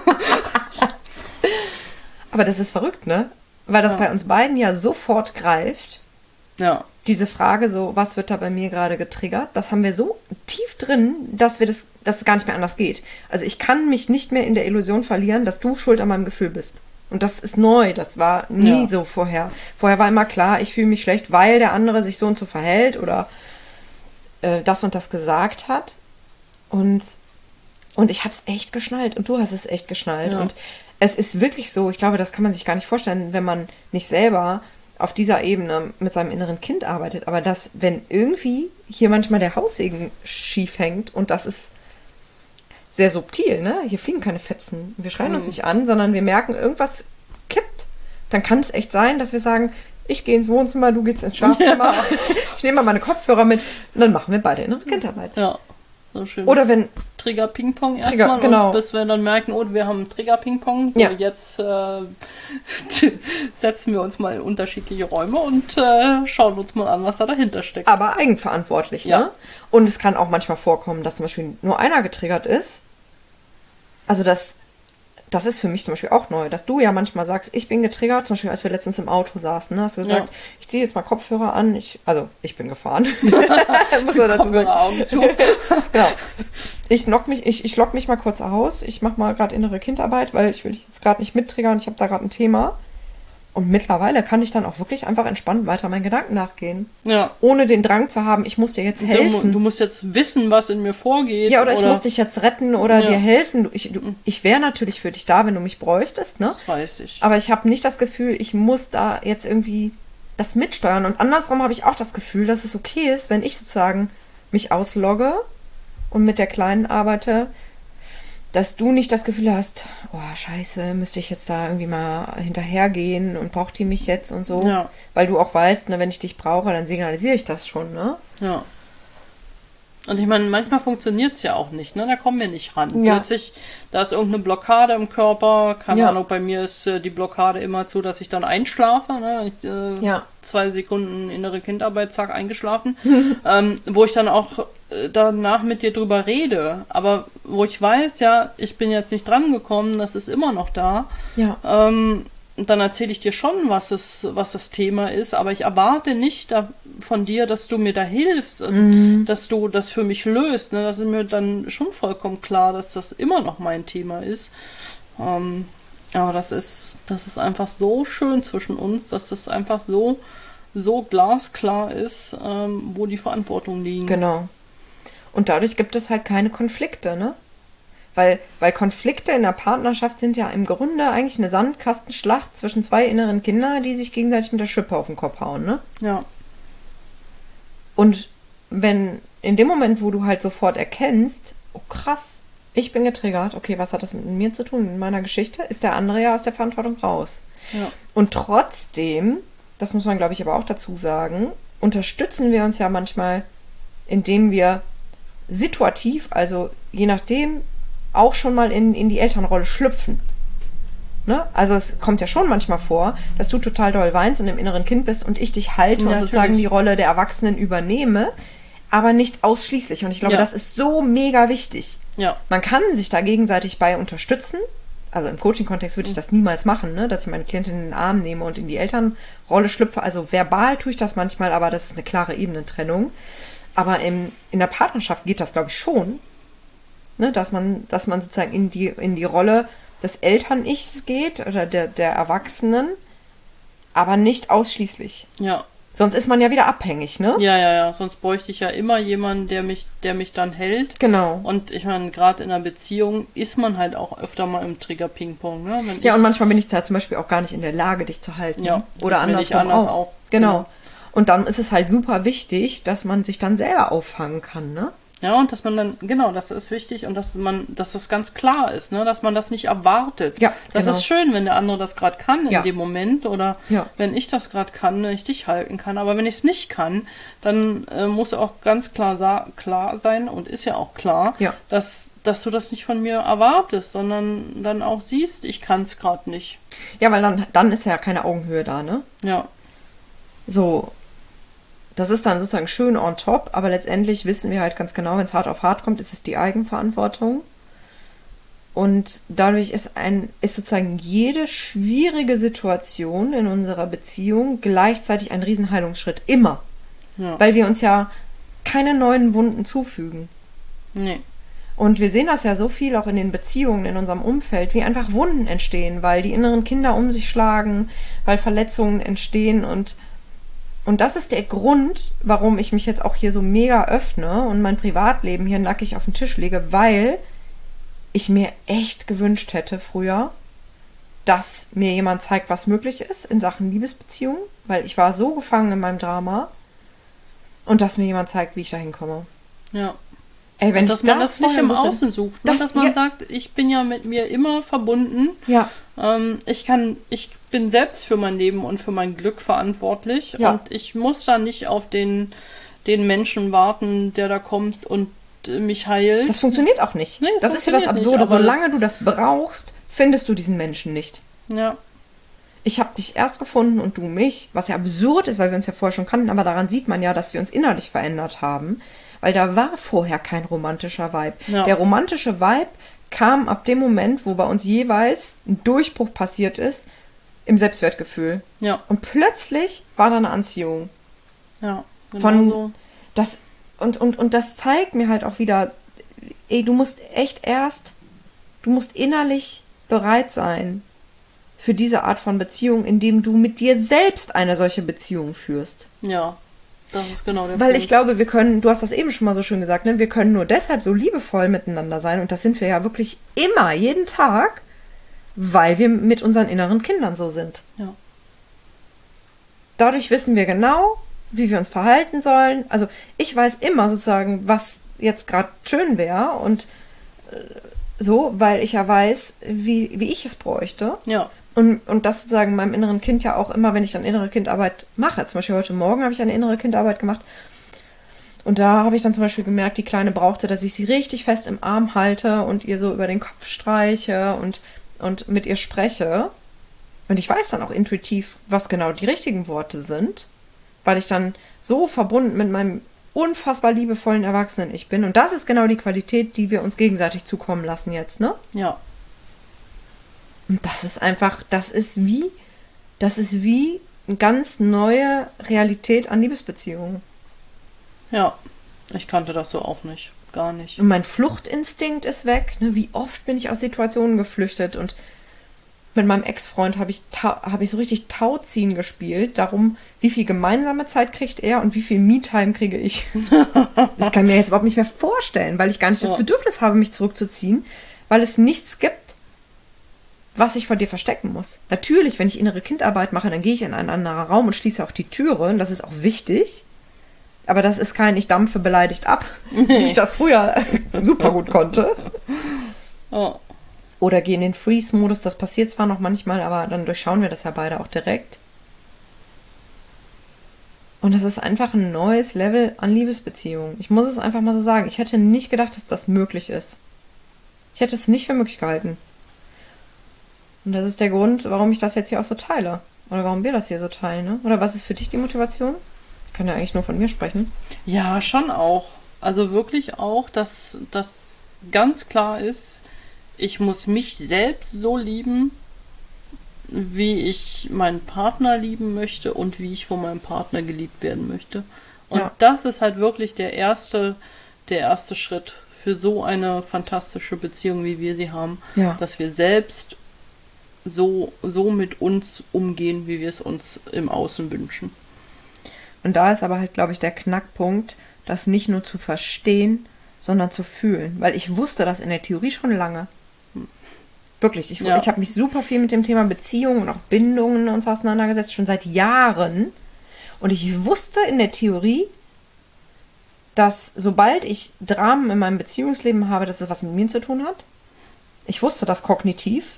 Aber das ist verrückt, ne? Weil das Ja. bei uns beiden ja sofort greift. Ja, Diese Frage so, was wird da bei mir gerade getriggert? Das haben wir so tief drin, dass wir das, dass es gar nicht mehr anders geht. Also ich kann mich nicht mehr in der Illusion verlieren, dass du schuld an meinem Gefühl bist. Und das ist neu, das war nie Ja. so vorher. Vorher war immer klar, ich fühle mich schlecht, weil der andere sich so und so verhält oder äh, das und das gesagt hat. Und, und ich habe es echt geschnallt und du hast es echt geschnallt. Ja. Und es ist wirklich so, ich glaube, das kann man sich gar nicht vorstellen, wenn man nicht selber auf dieser Ebene mit seinem inneren Kind arbeitet. Aber dass, wenn irgendwie hier manchmal der Haussegen schief hängt und das ist sehr subtil, ne? Hier fliegen keine Fetzen. Wir schreien uns Mhm. nicht an, sondern wir merken, irgendwas kippt. Dann kann es echt sein, dass wir sagen, ich gehe ins Wohnzimmer, du gehst ins Schlafzimmer. Ich nehme mal meine Kopfhörer mit und dann machen wir beide innere Kindarbeit. ja. So schön. Oder wenn Trigger-Ping-Pong Trigger, erstmal, genau. und bis wir dann merken, oh, wir haben Trigger-Ping-Pong, so Ja. jetzt äh, setzen wir uns mal in unterschiedliche Räume und äh, schauen uns mal an, was da dahinter steckt. aber eigenverantwortlich, Ja. ne? Und es kann auch manchmal vorkommen, dass zum Beispiel nur einer getriggert ist. Also das, das ist für mich zum Beispiel auch neu, dass du ja manchmal sagst, ich bin getriggert, zum Beispiel als wir letztens im Auto saßen, ne? Hast du gesagt, Ja. ich ziehe jetzt mal Kopfhörer an, ich, also ich bin gefahren. Muss man dazu Kommen sagen. wir Augen zu. Genau. Ich lock mich, ich, ich lock mich mal kurz aus. Ich mache mal gerade innere Kindarbeit, weil ich will dich jetzt gerade nicht mittriggern. Ich habe da gerade ein Thema. Und mittlerweile kann ich dann auch wirklich einfach entspannt weiter meinen Gedanken nachgehen. Ja. Ohne den Drang zu haben, ich muss dir jetzt Du, helfen. du musst jetzt wissen, was in mir vorgeht. ja, oder ich muss dich jetzt retten oder Ja. dir helfen. Du, ich du, ich wäre natürlich für dich da, wenn du mich bräuchtest, ne? Das weiß ich. Aber ich habe nicht das Gefühl, ich muss da jetzt irgendwie das mitsteuern. Und andersrum habe ich auch das Gefühl, dass es okay ist, wenn ich sozusagen mich auslogge und mit der Kleinen arbeite, dass du nicht das Gefühl hast, oh scheiße, müsste ich jetzt da irgendwie mal hinterhergehen und braucht die mich jetzt und so. Ja. Weil du auch weißt, ne, wenn ich dich brauche, dann signalisiere ich das schon, ne? Ja. Und ich meine, manchmal funktioniert es ja auch nicht, ne? Da kommen wir nicht ran. Ja. Plötzlich, da ist irgendeine Blockade im Körper. Keine Ja. Ahnung, bei mir ist äh, die Blockade immer so, dass ich dann einschlafe. Ne? Ich, äh, Ja. Zwei Sekunden innere Kindarbeit, zack, eingeschlafen. ähm, wo ich dann auch äh, danach mit dir drüber rede. Aber wo ich weiß, ja, ich bin jetzt nicht dran gekommen, das ist immer noch da. Ja. Ähm, und dann erzähle ich dir schon, was es, was das Thema ist, aber ich erwarte nicht da, von dir, dass du mir da hilfst und Mhm. dass du das für mich löst. Ne? Das ist mir dann schon vollkommen klar, dass das immer noch mein Thema ist. Ähm, aber das ist, das ist einfach so schön zwischen uns, dass das einfach so, so glasklar ist, ähm, wo die Verantwortung liegen. Genau. Und dadurch gibt es halt keine Konflikte, ne? Weil, weil Konflikte in der Partnerschaft sind ja im Grunde eigentlich eine Sandkastenschlacht zwischen zwei inneren Kindern, die sich gegenseitig mit der Schippe auf den Kopf hauen, ne? Ja, Und wenn in dem Moment, wo du halt sofort erkennst, oh krass, ich bin getriggert, okay, was hat das mit mir zu tun in meiner Geschichte, ist der andere ja aus der Verantwortung raus. ja, Und trotzdem, das muss man glaube ich aber auch dazu sagen, unterstützen wir uns ja manchmal, indem wir situativ, also je nachdem, auch schon mal in, in die Elternrolle schlüpfen. Ne? Also es kommt ja schon manchmal vor, dass du total doll weinst und im inneren Kind bist und ich dich halte Ja, und sozusagen natürlich. die Rolle der Erwachsenen übernehme, aber nicht ausschließlich. Und ich glaube, Ja. das ist so mega wichtig. ja, Man kann sich da gegenseitig bei unterstützen. Also im Coaching-Kontext würde ich das niemals machen, ne? Dass ich meine Klientin in den Arm nehme und in die Elternrolle schlüpfe. Also verbal tue ich das manchmal, aber das ist eine klare Ebenentrennung. Aber im, in der Partnerschaft geht das, glaube ich, schon. Ne? Dass man, dass man sozusagen in die, in die Rolle des Eltern-Ichs geht oder der, der Erwachsenen, aber nicht ausschließlich. ja. Sonst ist man ja wieder abhängig, ne? Ja, ja, ja, sonst bräuchte ich ja immer jemanden, der mich, der mich dann hält. Genau. Und ich meine, gerade in einer Beziehung ist man halt auch öfter mal im Trigger-Ping-Pong. Ne? Wenn Ja, ich, und manchmal bin ich da zum Beispiel auch gar nicht in der Lage, dich zu halten. Ja, Oder wenn ich andersrum anders auch. auch. Genau. Genau. Und dann ist es halt super wichtig, dass man sich dann selber auffangen kann, ne? Ja, und dass man dann, genau, das ist wichtig und dass man, dass das ganz klar ist, ne, dass man das nicht erwartet. Ja, das genau. ist schön, wenn der andere das gerade kann in Ja. dem Moment oder Ja. wenn ich das gerade kann, ne, ich dich halten kann. Aber wenn ich es nicht kann, dann äh, muss auch ganz klar, sa- klar sein und ist ja auch klar, Ja. dass, dass du das nicht von mir erwartest, sondern dann auch siehst, ich kann es gerade nicht. Ja, weil dann, dann ist ja keine Augenhöhe da, ne? Ja, So, das ist dann sozusagen schön on top, aber letztendlich wissen wir halt ganz genau, wenn es hart auf hart kommt, ist es die Eigenverantwortung. Und dadurch ist ein, ist sozusagen jede schwierige Situation in unserer Beziehung gleichzeitig ein Riesenheilungsschritt. Immer. ja, Weil wir uns ja keine neuen Wunden zufügen. nee, Und wir sehen das ja so viel auch in den Beziehungen, in unserem Umfeld, wie einfach Wunden entstehen, weil die inneren Kinder um sich schlagen, weil Verletzungen entstehen. Und, und das ist der Grund, warum ich mich jetzt auch hier so mega öffne und mein Privatleben hier nackig auf den Tisch lege, weil ich mir echt gewünscht hätte früher, dass mir jemand zeigt, was möglich ist in Sachen Liebesbeziehungen, weil ich war so gefangen in meinem Drama und dass mir jemand zeigt, wie ich da hinkomme. ja. Ey, wenn Und dass ich man das das nicht vorher im wusste- Außen sucht, ne? das- dass man ja. sagt, ich bin ja mit mir immer verbunden. Ja, Ähm, ich kann, ich bin selbst für mein Leben und für mein Glück verantwortlich Ja. und ich muss da nicht auf den, den Menschen warten, der da kommt und mich heilt. Das funktioniert auch nicht. Nee, das ist ja das Absurde. Nicht, Solange das du das brauchst, findest du diesen Menschen nicht. Ja. Ich habe dich erst gefunden und du mich, was ja absurd ist, weil wir uns ja vorher schon kannten, aber daran sieht man ja, dass wir uns innerlich verändert haben, weil da war vorher kein romantischer Vibe. Ja. Der romantische Vibe kam ab dem Moment, wo bei uns jeweils ein Durchbruch passiert ist, im Selbstwertgefühl. Ja. Und plötzlich war da eine Anziehung. Ja, genau von so. Das, und, und, und das zeigt mir halt auch wieder, ey, du musst echt erst, du musst innerlich bereit sein für diese Art von Beziehung, indem du mit dir selbst eine solche Beziehung führst. Ja, das ist genau der Weil Punkt. ich glaube, wir können, du hast das eben schon mal so schön gesagt, ne? Wir können nur deshalb so liebevoll miteinander sein, und das sind wir ja wirklich immer, jeden Tag, weil wir mit unseren inneren Kindern so sind. Ja. Dadurch wissen wir genau, wie wir uns verhalten sollen. Also ich weiß immer sozusagen, was jetzt gerade schön wäre, und äh, so, weil ich ja weiß, wie, wie ich es bräuchte. Ja. Und, und das sozusagen meinem inneren Kind ja auch immer, wenn ich dann innere Kindarbeit mache. Zum Beispiel heute Morgen habe ich eine innere Kindarbeit gemacht. Und da habe ich dann zum Beispiel gemerkt, die Kleine brauchte, dass ich sie richtig fest im Arm halte und ihr so über den Kopf streiche und, und mit ihr spreche. Und ich weiß dann auch intuitiv, was genau die richtigen Worte sind, weil ich dann so verbunden mit meinem unfassbar liebevollen Erwachsenen ich bin. Und das ist genau die Qualität, die wir uns gegenseitig zukommen lassen jetzt, ne? Ja. Und das ist einfach, das ist wie, das ist wie eine ganz neue Realität an Liebesbeziehungen. Ja, ich kannte das so auch nicht, gar nicht. Und mein Fluchtinstinkt ist weg, ne? Wie oft bin ich aus Situationen geflüchtet, und mit meinem Ex-Freund habe ich, ta- hab ich so richtig Tauziehen gespielt, darum, wie viel gemeinsame Zeit kriegt er und wie viel Me-Time kriege ich. Das kann ich mir jetzt überhaupt nicht mehr vorstellen, weil ich gar nicht Ja. das Bedürfnis habe, mich zurückzuziehen, weil es nichts gibt, was ich vor dir verstecken muss. Natürlich, wenn ich innere Kindarbeit mache, dann gehe ich in einen anderen Raum und schließe auch die Türe, und das ist auch wichtig. Aber das ist kein ich dampfe beleidigt ab, wie ich das früher super gut konnte. Oh. Oder gehe in den Freeze-Modus, das passiert zwar noch manchmal, aber dann durchschauen wir das ja beide auch direkt. Und das ist einfach ein neues Level an Liebesbeziehungen. Ich muss es einfach mal so sagen. Ich hätte nicht gedacht, dass das möglich ist. Ich hätte es nicht für möglich gehalten. Und das ist der Grund, warum ich das jetzt hier auch so teile. Oder warum wir das hier so teilen, ne? Oder was ist für dich die Motivation? Ich kann ja eigentlich nur von mir sprechen. Ja, schon auch. Also wirklich auch, dass das ganz klar ist, ich muss mich selbst so lieben, wie ich meinen Partner lieben möchte und wie ich von meinem Partner geliebt werden möchte. Und Ja. das ist halt wirklich der erste, der erste Schritt für so eine fantastische Beziehung, wie wir sie haben, Ja. dass wir selbst so, so mit uns umgehen, wie wir es uns im Außen wünschen. Und da ist aber halt, glaube ich, der Knackpunkt, das nicht nur zu verstehen, sondern zu fühlen. Weil ich wusste das in der Theorie schon lange. Wirklich, ich, Ja. ich habe mich super viel mit dem Thema Beziehungen und auch Bindungen und so auseinandergesetzt, schon seit Jahren. Und ich wusste in der Theorie, dass sobald ich Dramen in meinem Beziehungsleben habe, dass es was mit mir zu tun hat. Ich wusste das kognitiv,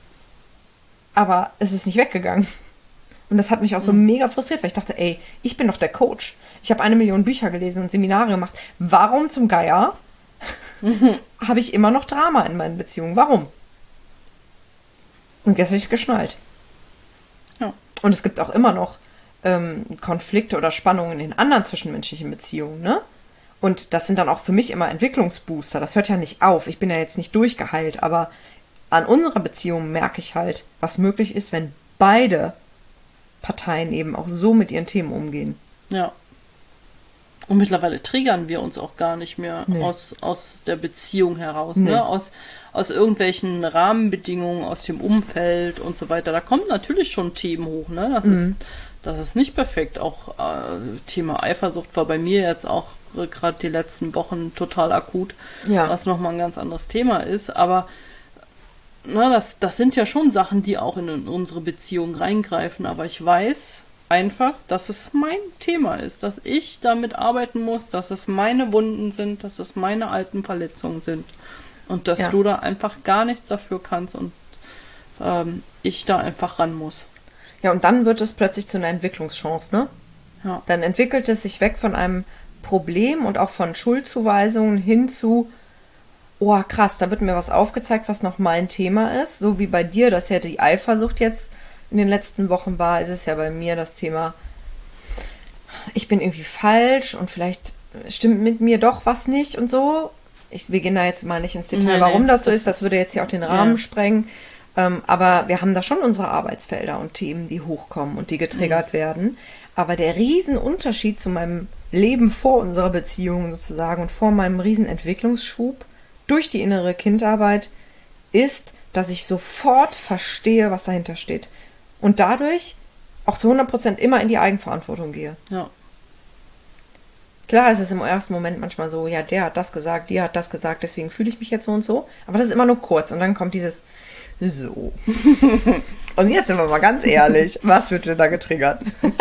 aber es ist nicht weggegangen. Und das hat mich auch so Mhm. mega frustriert, weil ich dachte, ey, ich bin doch der Coach. Ich habe eine Million Bücher gelesen und Seminare gemacht. Warum zum Geier habe ich immer noch Drama in meinen Beziehungen? Warum? Und jetzt habe ich es geschnallt. Ja. Und es gibt auch immer noch ähm, Konflikte oder Spannungen in anderen zwischenmenschlichen Beziehungen, ne? Und das sind dann auch für mich immer Entwicklungsbooster. Das hört ja nicht auf. Ich bin ja jetzt nicht durchgeheilt, aber an unserer Beziehung merke ich halt, was möglich ist, wenn beide Parteien eben auch so mit ihren Themen umgehen. Ja. Und mittlerweile triggern wir uns auch gar nicht mehr Nee. aus, aus der Beziehung heraus, Nee. ne? Aus, aus irgendwelchen Rahmenbedingungen, aus dem Umfeld und so weiter. Da kommen natürlich schon Themen hoch, ne? Das Mhm. ist, das ist nicht perfekt. Auch äh, Thema Eifersucht war bei mir jetzt auch äh, gerade die letzten Wochen total akut, Ja. was nochmal ein ganz anderes Thema ist. Aber na, das, das sind ja schon Sachen, die auch in, in unsere Beziehung reingreifen. Aber ich weiß einfach, dass es mein Thema ist, dass ich damit arbeiten muss, dass es meine Wunden sind, dass es meine alten Verletzungen sind. Und dass Ja. du da einfach gar nichts dafür kannst und ähm, ich da einfach ran muss. Ja, und dann wird es plötzlich zu einer Entwicklungschance, ne? Ja. Dann entwickelt es sich weg von einem Problem und auch von Schuldzuweisungen hin zu, oh krass, da wird mir was aufgezeigt, was noch mein Thema ist. So wie bei dir, dass ja die Eifersucht jetzt in den letzten Wochen war, ist es ja bei mir das Thema, ich bin irgendwie falsch und vielleicht stimmt mit mir doch was nicht und so. Ich, wir gehen da jetzt mal nicht ins Detail, Nee, warum nee, das so das ist. Das würde jetzt hier auch den Rahmen ja. sprengen. Ähm, aber wir haben da schon unsere Arbeitsfelder und Themen, die hochkommen und die getriggert mhm. werden. Aber der Riesenunterschied zu meinem Leben vor unserer Beziehung sozusagen und vor meinem Riesenentwicklungsschub durch die innere Kindarbeit ist, dass ich sofort verstehe, was dahinter steht. Und dadurch auch zu hundert Prozent immer in die Eigenverantwortung gehe. Ja. Klar ist es im ersten Moment manchmal so, ja, der hat das gesagt, die hat das gesagt, deswegen fühle ich mich jetzt so und so. Aber das ist immer nur kurz und dann kommt dieses so. Und jetzt sind wir mal ganz ehrlich, was wird denn da getriggert?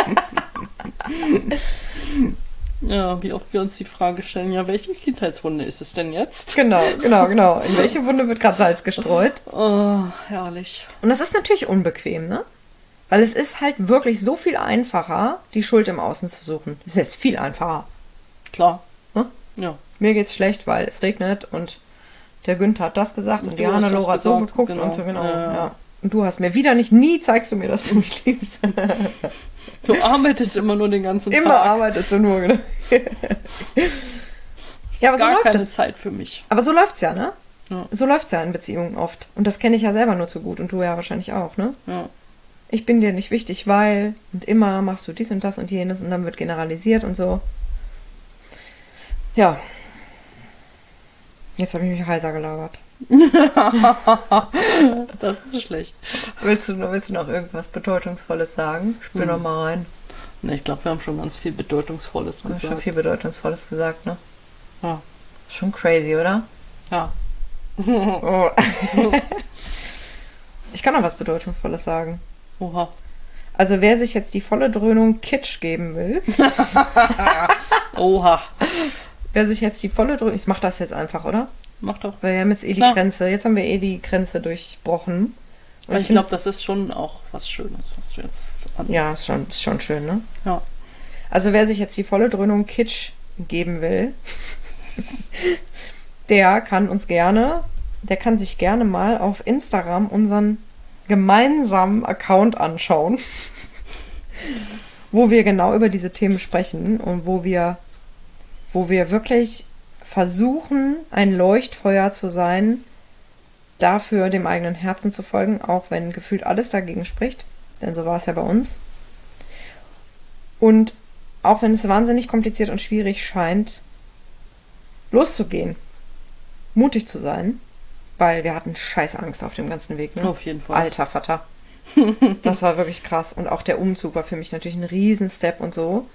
Ja, wie oft wir uns die Frage stellen, ja, welche Kindheitswunde ist es denn jetzt? Genau, genau, genau. In welche Wunde wird gerade Salz gestreut? Oh, herrlich. Und das ist natürlich unbequem, ne? Weil es ist halt wirklich so viel einfacher, die Schuld im Außen zu suchen. Das ist jetzt viel einfacher. Klar. Hm? Ja. Mir geht's schlecht, weil es regnet und der Günther hat das gesagt und, und die Hannelore hat so geguckt genau. und so, genau. Ja. Ja. Und du hast mir wieder nicht, nie zeigst du mir, dass du mich liebst. Du arbeitest immer nur den ganzen Tag. Immer arbeitest du nur, genau. Ja, aber so gar läuft keine das. Zeit für mich. Aber so läuft's ja, ne? Ja. So läuft's ja in Beziehungen oft. Und das kenne ich ja selber nur zu gut und du ja wahrscheinlich auch, ne? Ja. Ich bin dir nicht wichtig, weil und immer machst du dies und das und jenes und dann wird generalisiert und so. Ja. Jetzt habe ich mich heiser gelabert. Das ist schlecht. Willst du, willst du noch irgendwas Bedeutungsvolles sagen? Spür hm. noch mal rein. Ne, ich glaube, wir haben schon ganz viel Bedeutungsvolles gesagt. Wir haben schon viel Bedeutungsvolles gesagt, ne? Ja. Schon crazy, oder? Ja. Oh. Ich kann noch was Bedeutungsvolles sagen. Oha. Also wer sich jetzt die volle Dröhnung Kitsch geben will. Oha. Wer sich jetzt die volle Dröhnung... Ich mach das jetzt einfach, oder? Mach doch. Weil wir haben jetzt eh Klar. die Grenze. Jetzt haben wir eh die Grenze durchbrochen. Aber ich, ich glaube, das ist schon auch was Schönes, was du jetzt... An ja, ist schon, ist schon schön, ne? Ja. Also wer sich jetzt die volle Dröhnung Kitsch geben will, der kann uns gerne... Der kann sich gerne mal auf Instagram unseren gemeinsamen Account anschauen, wo wir genau über diese Themen sprechen und wo wir, wo wir wirklich versuchen, ein Leuchtfeuer zu sein, dafür dem eigenen Herzen zu folgen, auch wenn gefühlt alles dagegen spricht, denn so war es ja bei uns. Und auch wenn es wahnsinnig kompliziert und schwierig scheint, loszugehen, mutig zu sein, weil wir hatten scheiß Angst auf dem ganzen Weg. Ne? Auf jeden Fall. Alter Vater. Das war wirklich krass. Und auch der Umzug war für mich natürlich ein Riesen-Step und so.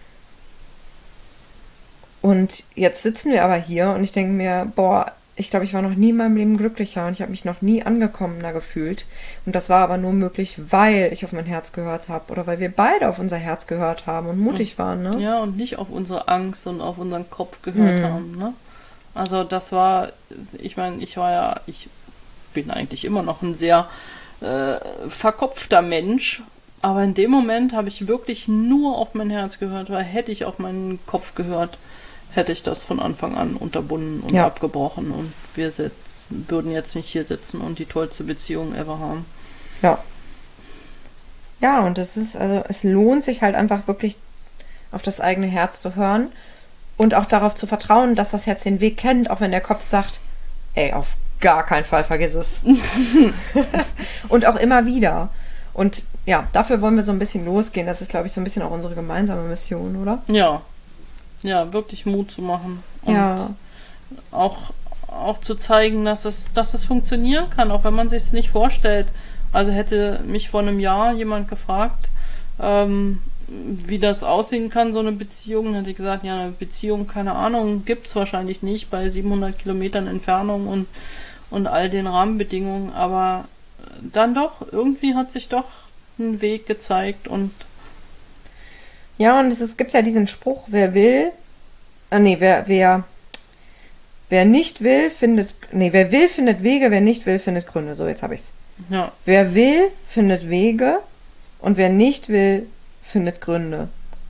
Und jetzt sitzen wir aber hier und ich denke mir, boah, ich glaube, ich war noch nie in meinem Leben glücklicher und ich habe mich noch nie angekommener gefühlt. Und das war aber nur möglich, weil ich auf mein Herz gehört habe oder weil wir beide auf unser Herz gehört haben und mutig waren. Ne? Ja, und nicht auf unsere Angst und auf unseren Kopf gehört hm. haben, ne? Also das war, ich meine, ich war ja, ich bin eigentlich immer noch ein sehr äh, verkopfter Mensch, aber in dem Moment habe ich wirklich nur auf mein Herz gehört, weil hätte ich auf meinen Kopf gehört, hätte ich das von Anfang an unterbunden und ja. abgebrochen und wir sitzen, würden jetzt nicht hier sitzen und die tollste Beziehung ever haben. Ja. Ja, und es ist, also es lohnt sich halt einfach wirklich auf das eigene Herz zu hören. Und auch darauf zu vertrauen, dass das Herz den Weg kennt, auch wenn der Kopf sagt, ey, auf gar keinen Fall, vergiss es. Und auch immer wieder. Und ja, dafür wollen wir so ein bisschen losgehen. Das ist, glaube ich, so ein bisschen auch unsere gemeinsame Mission, oder? Ja. Ja, wirklich Mut zu machen. Und ja. auch, auch zu zeigen, dass es, dass es funktionieren kann, auch wenn man sich es nicht vorstellt. Also hätte mich vor einem Jahr jemand gefragt, ähm, wie das aussehen kann, so eine Beziehung, hätte ich gesagt, ja, eine Beziehung, keine Ahnung, gibt es wahrscheinlich nicht bei siebenhundert Kilometern Entfernung und, und all den Rahmenbedingungen, aber dann doch, irgendwie hat sich doch ein Weg gezeigt und ja, und es, es gibt ja diesen Spruch, wer will, ah nee, wer, wer, wer nicht will, findet, nee, wer will, findet Wege, wer nicht will, findet Gründe, so, jetzt habe ich's. Ja. Wer will, findet Wege und wer nicht will, findet Gründe.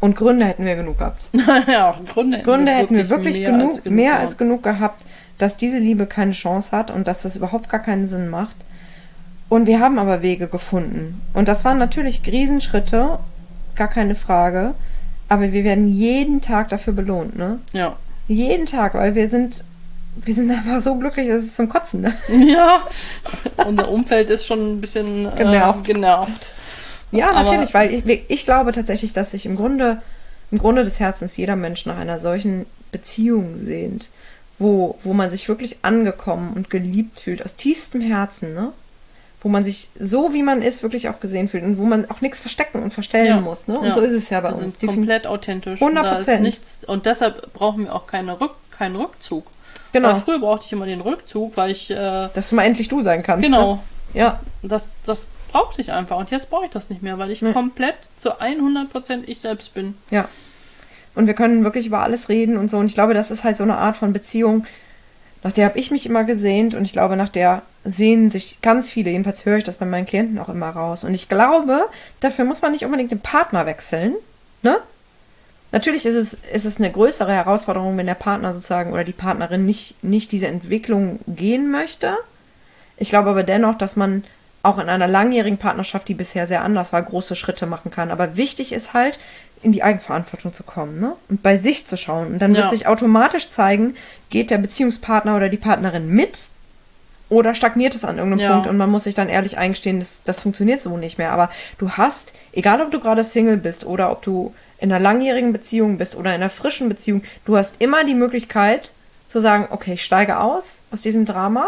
Und Gründe hätten wir genug gehabt. ja, Gründe hätten Gründe wir hätten wir wirklich mehr genug, als genug mehr gehabt. als genug gehabt, dass diese Liebe keine Chance hat und dass das überhaupt gar keinen Sinn macht. Und wir haben aber Wege gefunden. Und das waren natürlich Riesenschritte, gar keine Frage. Aber wir werden jeden Tag dafür belohnt, ne? Ja. Jeden Tag, weil wir sind, wir sind einfach so glücklich, das ist zum Kotzen, ne? Ja, unser Umfeld ist schon ein bisschen äh, Genervt. genervt. Ja, Aber- natürlich, weil ich, ich glaube tatsächlich, dass sich im Grunde, im Grunde des Herzens jeder Mensch nach einer solchen Beziehung sehnt, wo, wo man sich wirklich angekommen und geliebt fühlt, aus tiefstem Herzen, ne? Wo man sich so, wie man ist, wirklich auch gesehen fühlt und wo man auch nichts verstecken und verstellen Ja. muss, ne? Und Ja. so ist es ja bei Wir uns. sind komplett authentisch. hundert Und da Prozent. ist nichts, und deshalb brauchen wir auch keine Rück, keinen Rückzug. Genau. Weil früher brauchte ich immer den Rückzug, weil ich, äh, Dass du mal endlich du sein kannst. genau, Ne? Ja, das, das brauchte ich einfach. Und jetzt brauche ich das nicht mehr, weil ich Nee. komplett zu hundert Prozent ich selbst bin. ja. Und wir können wirklich über alles reden und so. Und ich glaube, das ist halt so eine Art von Beziehung, nach der habe ich mich immer gesehnt und ich glaube, nach der sehnen sich ganz viele. Jedenfalls höre ich das bei meinen Klienten auch immer raus. Und ich glaube, dafür muss man nicht unbedingt den Partner wechseln. Ne? Natürlich ist es, ist es eine größere Herausforderung, wenn der Partner sozusagen oder die Partnerin nicht, nicht diese Entwicklung gehen möchte. Ich glaube aber dennoch, dass man auch in einer langjährigen Partnerschaft, die bisher sehr anders war, große Schritte machen kann. Aber wichtig ist halt, in die Eigenverantwortung zu kommen, ne? Und bei sich zu schauen. Und dann wird Ja. sich automatisch zeigen, geht der Beziehungspartner oder die Partnerin mit oder stagniert es an irgendeinem Ja. Punkt und man muss sich dann ehrlich eingestehen, das, das funktioniert so nicht mehr. Aber du hast, egal ob du gerade Single bist oder ob du in einer langjährigen Beziehung bist oder in einer frischen Beziehung, du hast immer die Möglichkeit zu sagen, okay, ich steige aus aus diesem Drama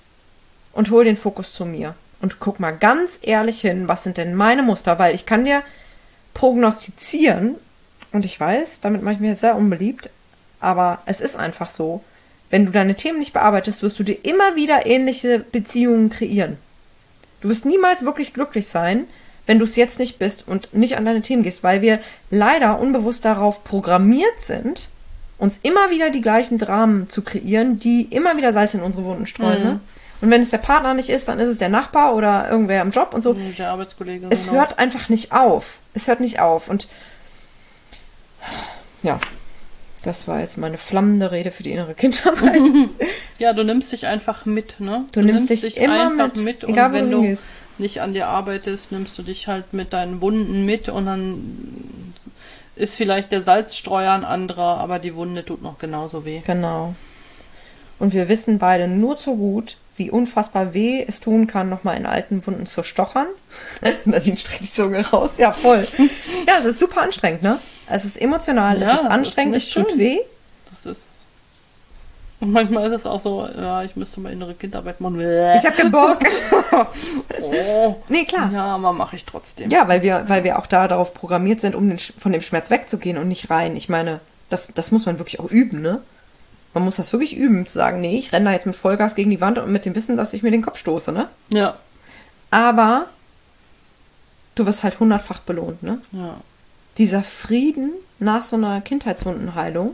und hol den Fokus zu mir. Und guck mal ganz ehrlich hin, was sind denn meine Muster? Weil ich kann dir prognostizieren, und ich weiß, damit mache ich mir jetzt sehr unbeliebt, aber es ist einfach so, wenn du deine Themen nicht bearbeitest, wirst du dir immer wieder ähnliche Beziehungen kreieren. Du wirst niemals wirklich glücklich sein, wenn du es jetzt nicht bist und nicht an deine Themen gehst, weil wir leider unbewusst darauf programmiert sind, uns immer wieder die gleichen Dramen zu kreieren, die immer wieder Salz in unsere Wunden streuen. Mhm. Ne? Und wenn es der Partner nicht ist, dann ist es der Nachbar oder irgendwer im Job und so. Der Arbeitskollege. Es genau. hört einfach nicht auf. Es hört nicht auf. Und ja, das war jetzt meine flammende Rede für die innere Kindarbeit. Ja, du nimmst dich einfach mit, ne? Du nimmst dich immer mit, und egal wo wenn du du hingehst. nicht an dir arbeitest, nimmst du dich halt mit deinen Wunden mit und dann ist vielleicht der Salzstreuer ein anderer, aber die Wunde tut noch genauso weh. Genau. Und wir wissen beide nur zu gut, wie unfassbar weh es tun kann, nochmal in alten Wunden zu stochern. Nadine streckt die Zunge raus. Ja, voll. Ja, es ist super anstrengend, ne? Es ist emotional, Ja, es ist das anstrengend, ist es nicht tut schön. weh. Das ist. Und manchmal ist es auch so, ja, ich müsste mal innere Kindarbeit machen. Ich hab keinen Bock. oh. Nee, klar. Ja, aber mache ich trotzdem. Ja, weil wir, weil wir auch da darauf programmiert sind, um den, Sch- von dem Schmerz wegzugehen und nicht rein. Ich meine, das, das muss man wirklich auch üben, ne? Man muss das wirklich üben, zu sagen, nee, ich renne da jetzt mit Vollgas gegen die Wand und mit dem Wissen, dass ich mir den Kopf stoße, ne? Ja. Aber du wirst halt hundertfach belohnt, ne? Ja. Dieser Frieden nach so einer Kindheitswundenheilung,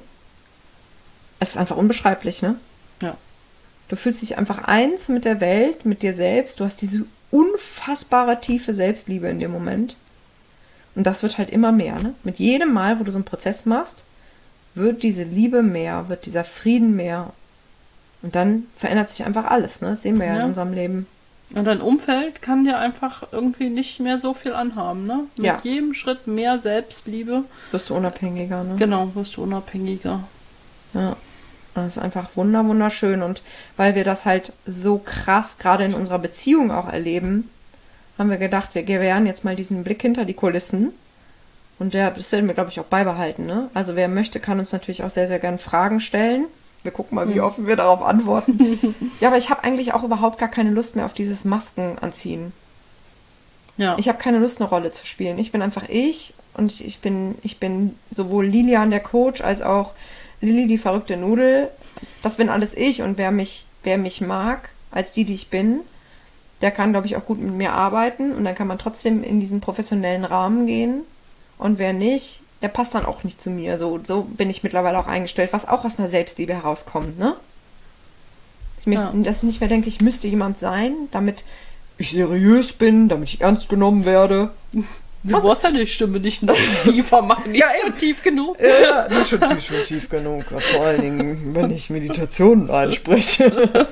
es ist einfach unbeschreiblich, ne? Ja. Du fühlst dich einfach eins mit der Welt, mit dir selbst. Du hast diese unfassbare tiefe Selbstliebe in dem Moment. Und das wird halt immer mehr, ne? Mit jedem Mal, wo du so einen Prozess machst, wird diese Liebe mehr, wird dieser Frieden mehr. Und dann verändert sich einfach alles, ne? Das sehen wir ja, Ja. in unserem Leben. Und dein Umfeld kann dir einfach irgendwie nicht mehr so viel anhaben, ne? Mit Ja. jedem Schritt mehr Selbstliebe, Wirst du unabhängiger, ne? genau, wirst du unabhängiger. Ja. Das ist einfach wunder, wunderschön. Und weil wir das halt so krass gerade in unserer Beziehung auch erleben, haben wir gedacht, wir gewähren jetzt mal diesen Blick hinter die Kulissen. Und der, das werden wir, glaube ich, auch beibehalten. Ne? Also wer möchte, kann uns natürlich auch sehr, sehr gerne Fragen stellen. Wir gucken mal, wie offen wir darauf antworten. Ja, aber ich habe eigentlich auch überhaupt gar keine Lust mehr auf dieses Masken anziehen. Ja. Ich habe keine Lust, eine Rolle zu spielen. Ich bin einfach ich und ich bin, ich bin sowohl Lilian, der Coach, als auch Lilly, die verrückte Nudel. Das bin alles ich und wer mich, wer mich mag, als die, die ich bin, der kann, glaube ich, auch gut mit mir arbeiten und dann kann man trotzdem in diesen professionellen Rahmen gehen. Und wer nicht, der passt dann auch nicht zu mir. So, so bin ich mittlerweile auch eingestellt, was auch aus einer Selbstliebe herauskommt, ne? Ich mir, Ja. Dass ich nicht mehr denke, ich müsste jemand sein, damit ich seriös bin, damit ich ernst genommen werde. Du brauchst deine Stimme nicht noch tiefer machen, nicht Ja, so eben. tief genug. Ja, das ist schon, die ist schon tief genug. Vor allen Dingen, wenn ich Meditationen einspreche.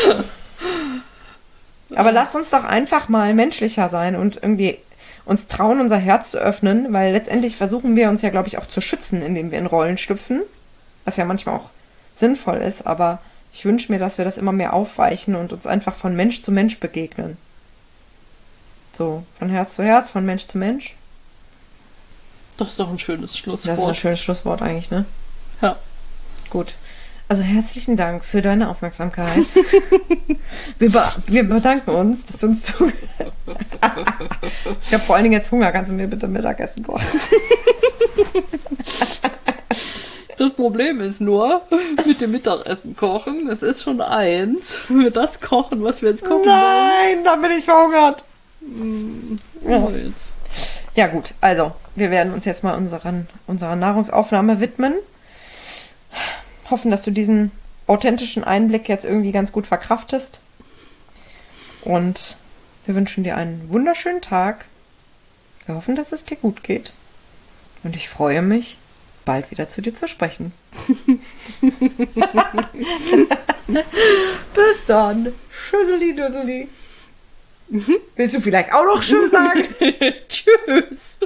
Aber lasst uns doch einfach mal menschlicher sein und irgendwie uns trauen, unser Herz zu öffnen, weil letztendlich versuchen wir uns ja, glaube ich, auch zu schützen, indem wir in Rollen schlüpfen, was ja manchmal auch sinnvoll ist, aber ich wünsche mir, dass wir das immer mehr aufweichen und uns einfach von Mensch zu Mensch begegnen. So, von Herz zu Herz, von Mensch zu Mensch. Das ist doch ein schönes Schlusswort. Das ist ein schönes Schlusswort eigentlich, ne? Ja. Gut. Also herzlichen Dank für deine Aufmerksamkeit. wir, be wir bedanken uns, dass du uns zugehört hast. Ich habe vor allen Dingen jetzt Hunger. Kannst du mir bitte Mittagessen kochen? Das Problem ist nur, mit dem Mittagessen kochen, es ist schon eins. Wenn wir das kochen, was wir jetzt kochen Nein, dann bin ich verhungert. wollen. Ja. Jetzt. Ja gut, also wir werden uns jetzt mal unseren, unserer Nahrungsaufnahme widmen. Hoffen, dass du diesen authentischen Einblick jetzt irgendwie ganz gut verkraftest. Und wir wünschen dir einen wunderschönen Tag. Wir hoffen, dass es dir gut geht. Und ich freue mich, bald wieder zu dir zu sprechen. Bis dann. Schüsseli, düsseli. Willst du vielleicht auch noch Tschüss sagen? Tschüss.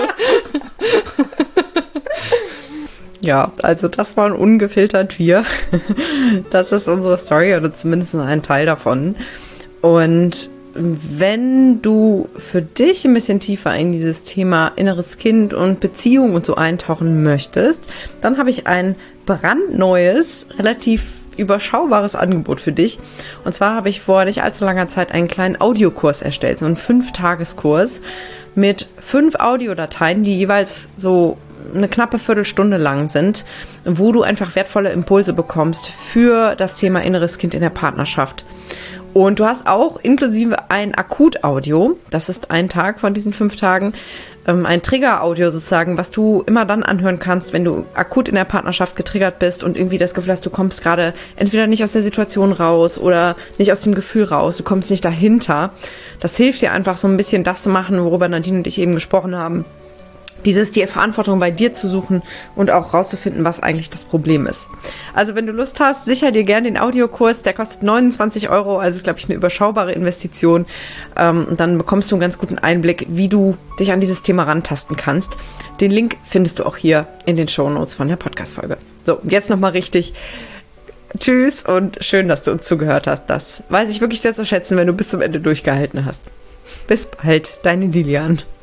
Ja, also das waren ungefiltert wir. Das ist unsere Story oder zumindest ein Teil davon. Und wenn du für dich ein bisschen tiefer in dieses Thema inneres Kind und Beziehung und so eintauchen möchtest, dann habe ich ein brandneues, relativ überschaubares Angebot für dich. Und zwar habe ich vor nicht allzu langer Zeit einen kleinen Audiokurs erstellt, so einen Fünf-Tageskurs mit fünf Audiodateien, die jeweils so eine knappe Viertelstunde lang sind, wo du einfach wertvolle Impulse bekommst für das Thema inneres Kind in der Partnerschaft. Und du hast auch inklusive ein Akut-Audio, das ist ein Tag von diesen fünf Tagen, ein Trigger-Audio sozusagen, was du immer dann anhören kannst, wenn du akut in der Partnerschaft getriggert bist und irgendwie das Gefühl hast, du kommst gerade entweder nicht aus der Situation raus oder nicht aus dem Gefühl raus, du kommst nicht dahinter. Das hilft dir einfach so ein bisschen das zu machen, worüber Nadine und ich eben gesprochen haben. Dieses, die Verantwortung bei dir zu suchen und auch rauszufinden, was eigentlich das Problem ist. Also wenn du Lust hast, sicher dir gerne den Audiokurs, der kostet neunundzwanzig Euro, also ist, glaube ich, eine überschaubare Investition. Ähm, und dann bekommst du einen ganz guten Einblick, wie du dich an dieses Thema rantasten kannst. Den Link findest du auch hier in den Shownotes von der Podcast-Folge. So, jetzt nochmal richtig. Tschüss und schön, dass du uns zugehört hast. Das weiß ich wirklich sehr zu schätzen, wenn du bis zum Ende durchgehalten hast. Bis bald, deine Lilian.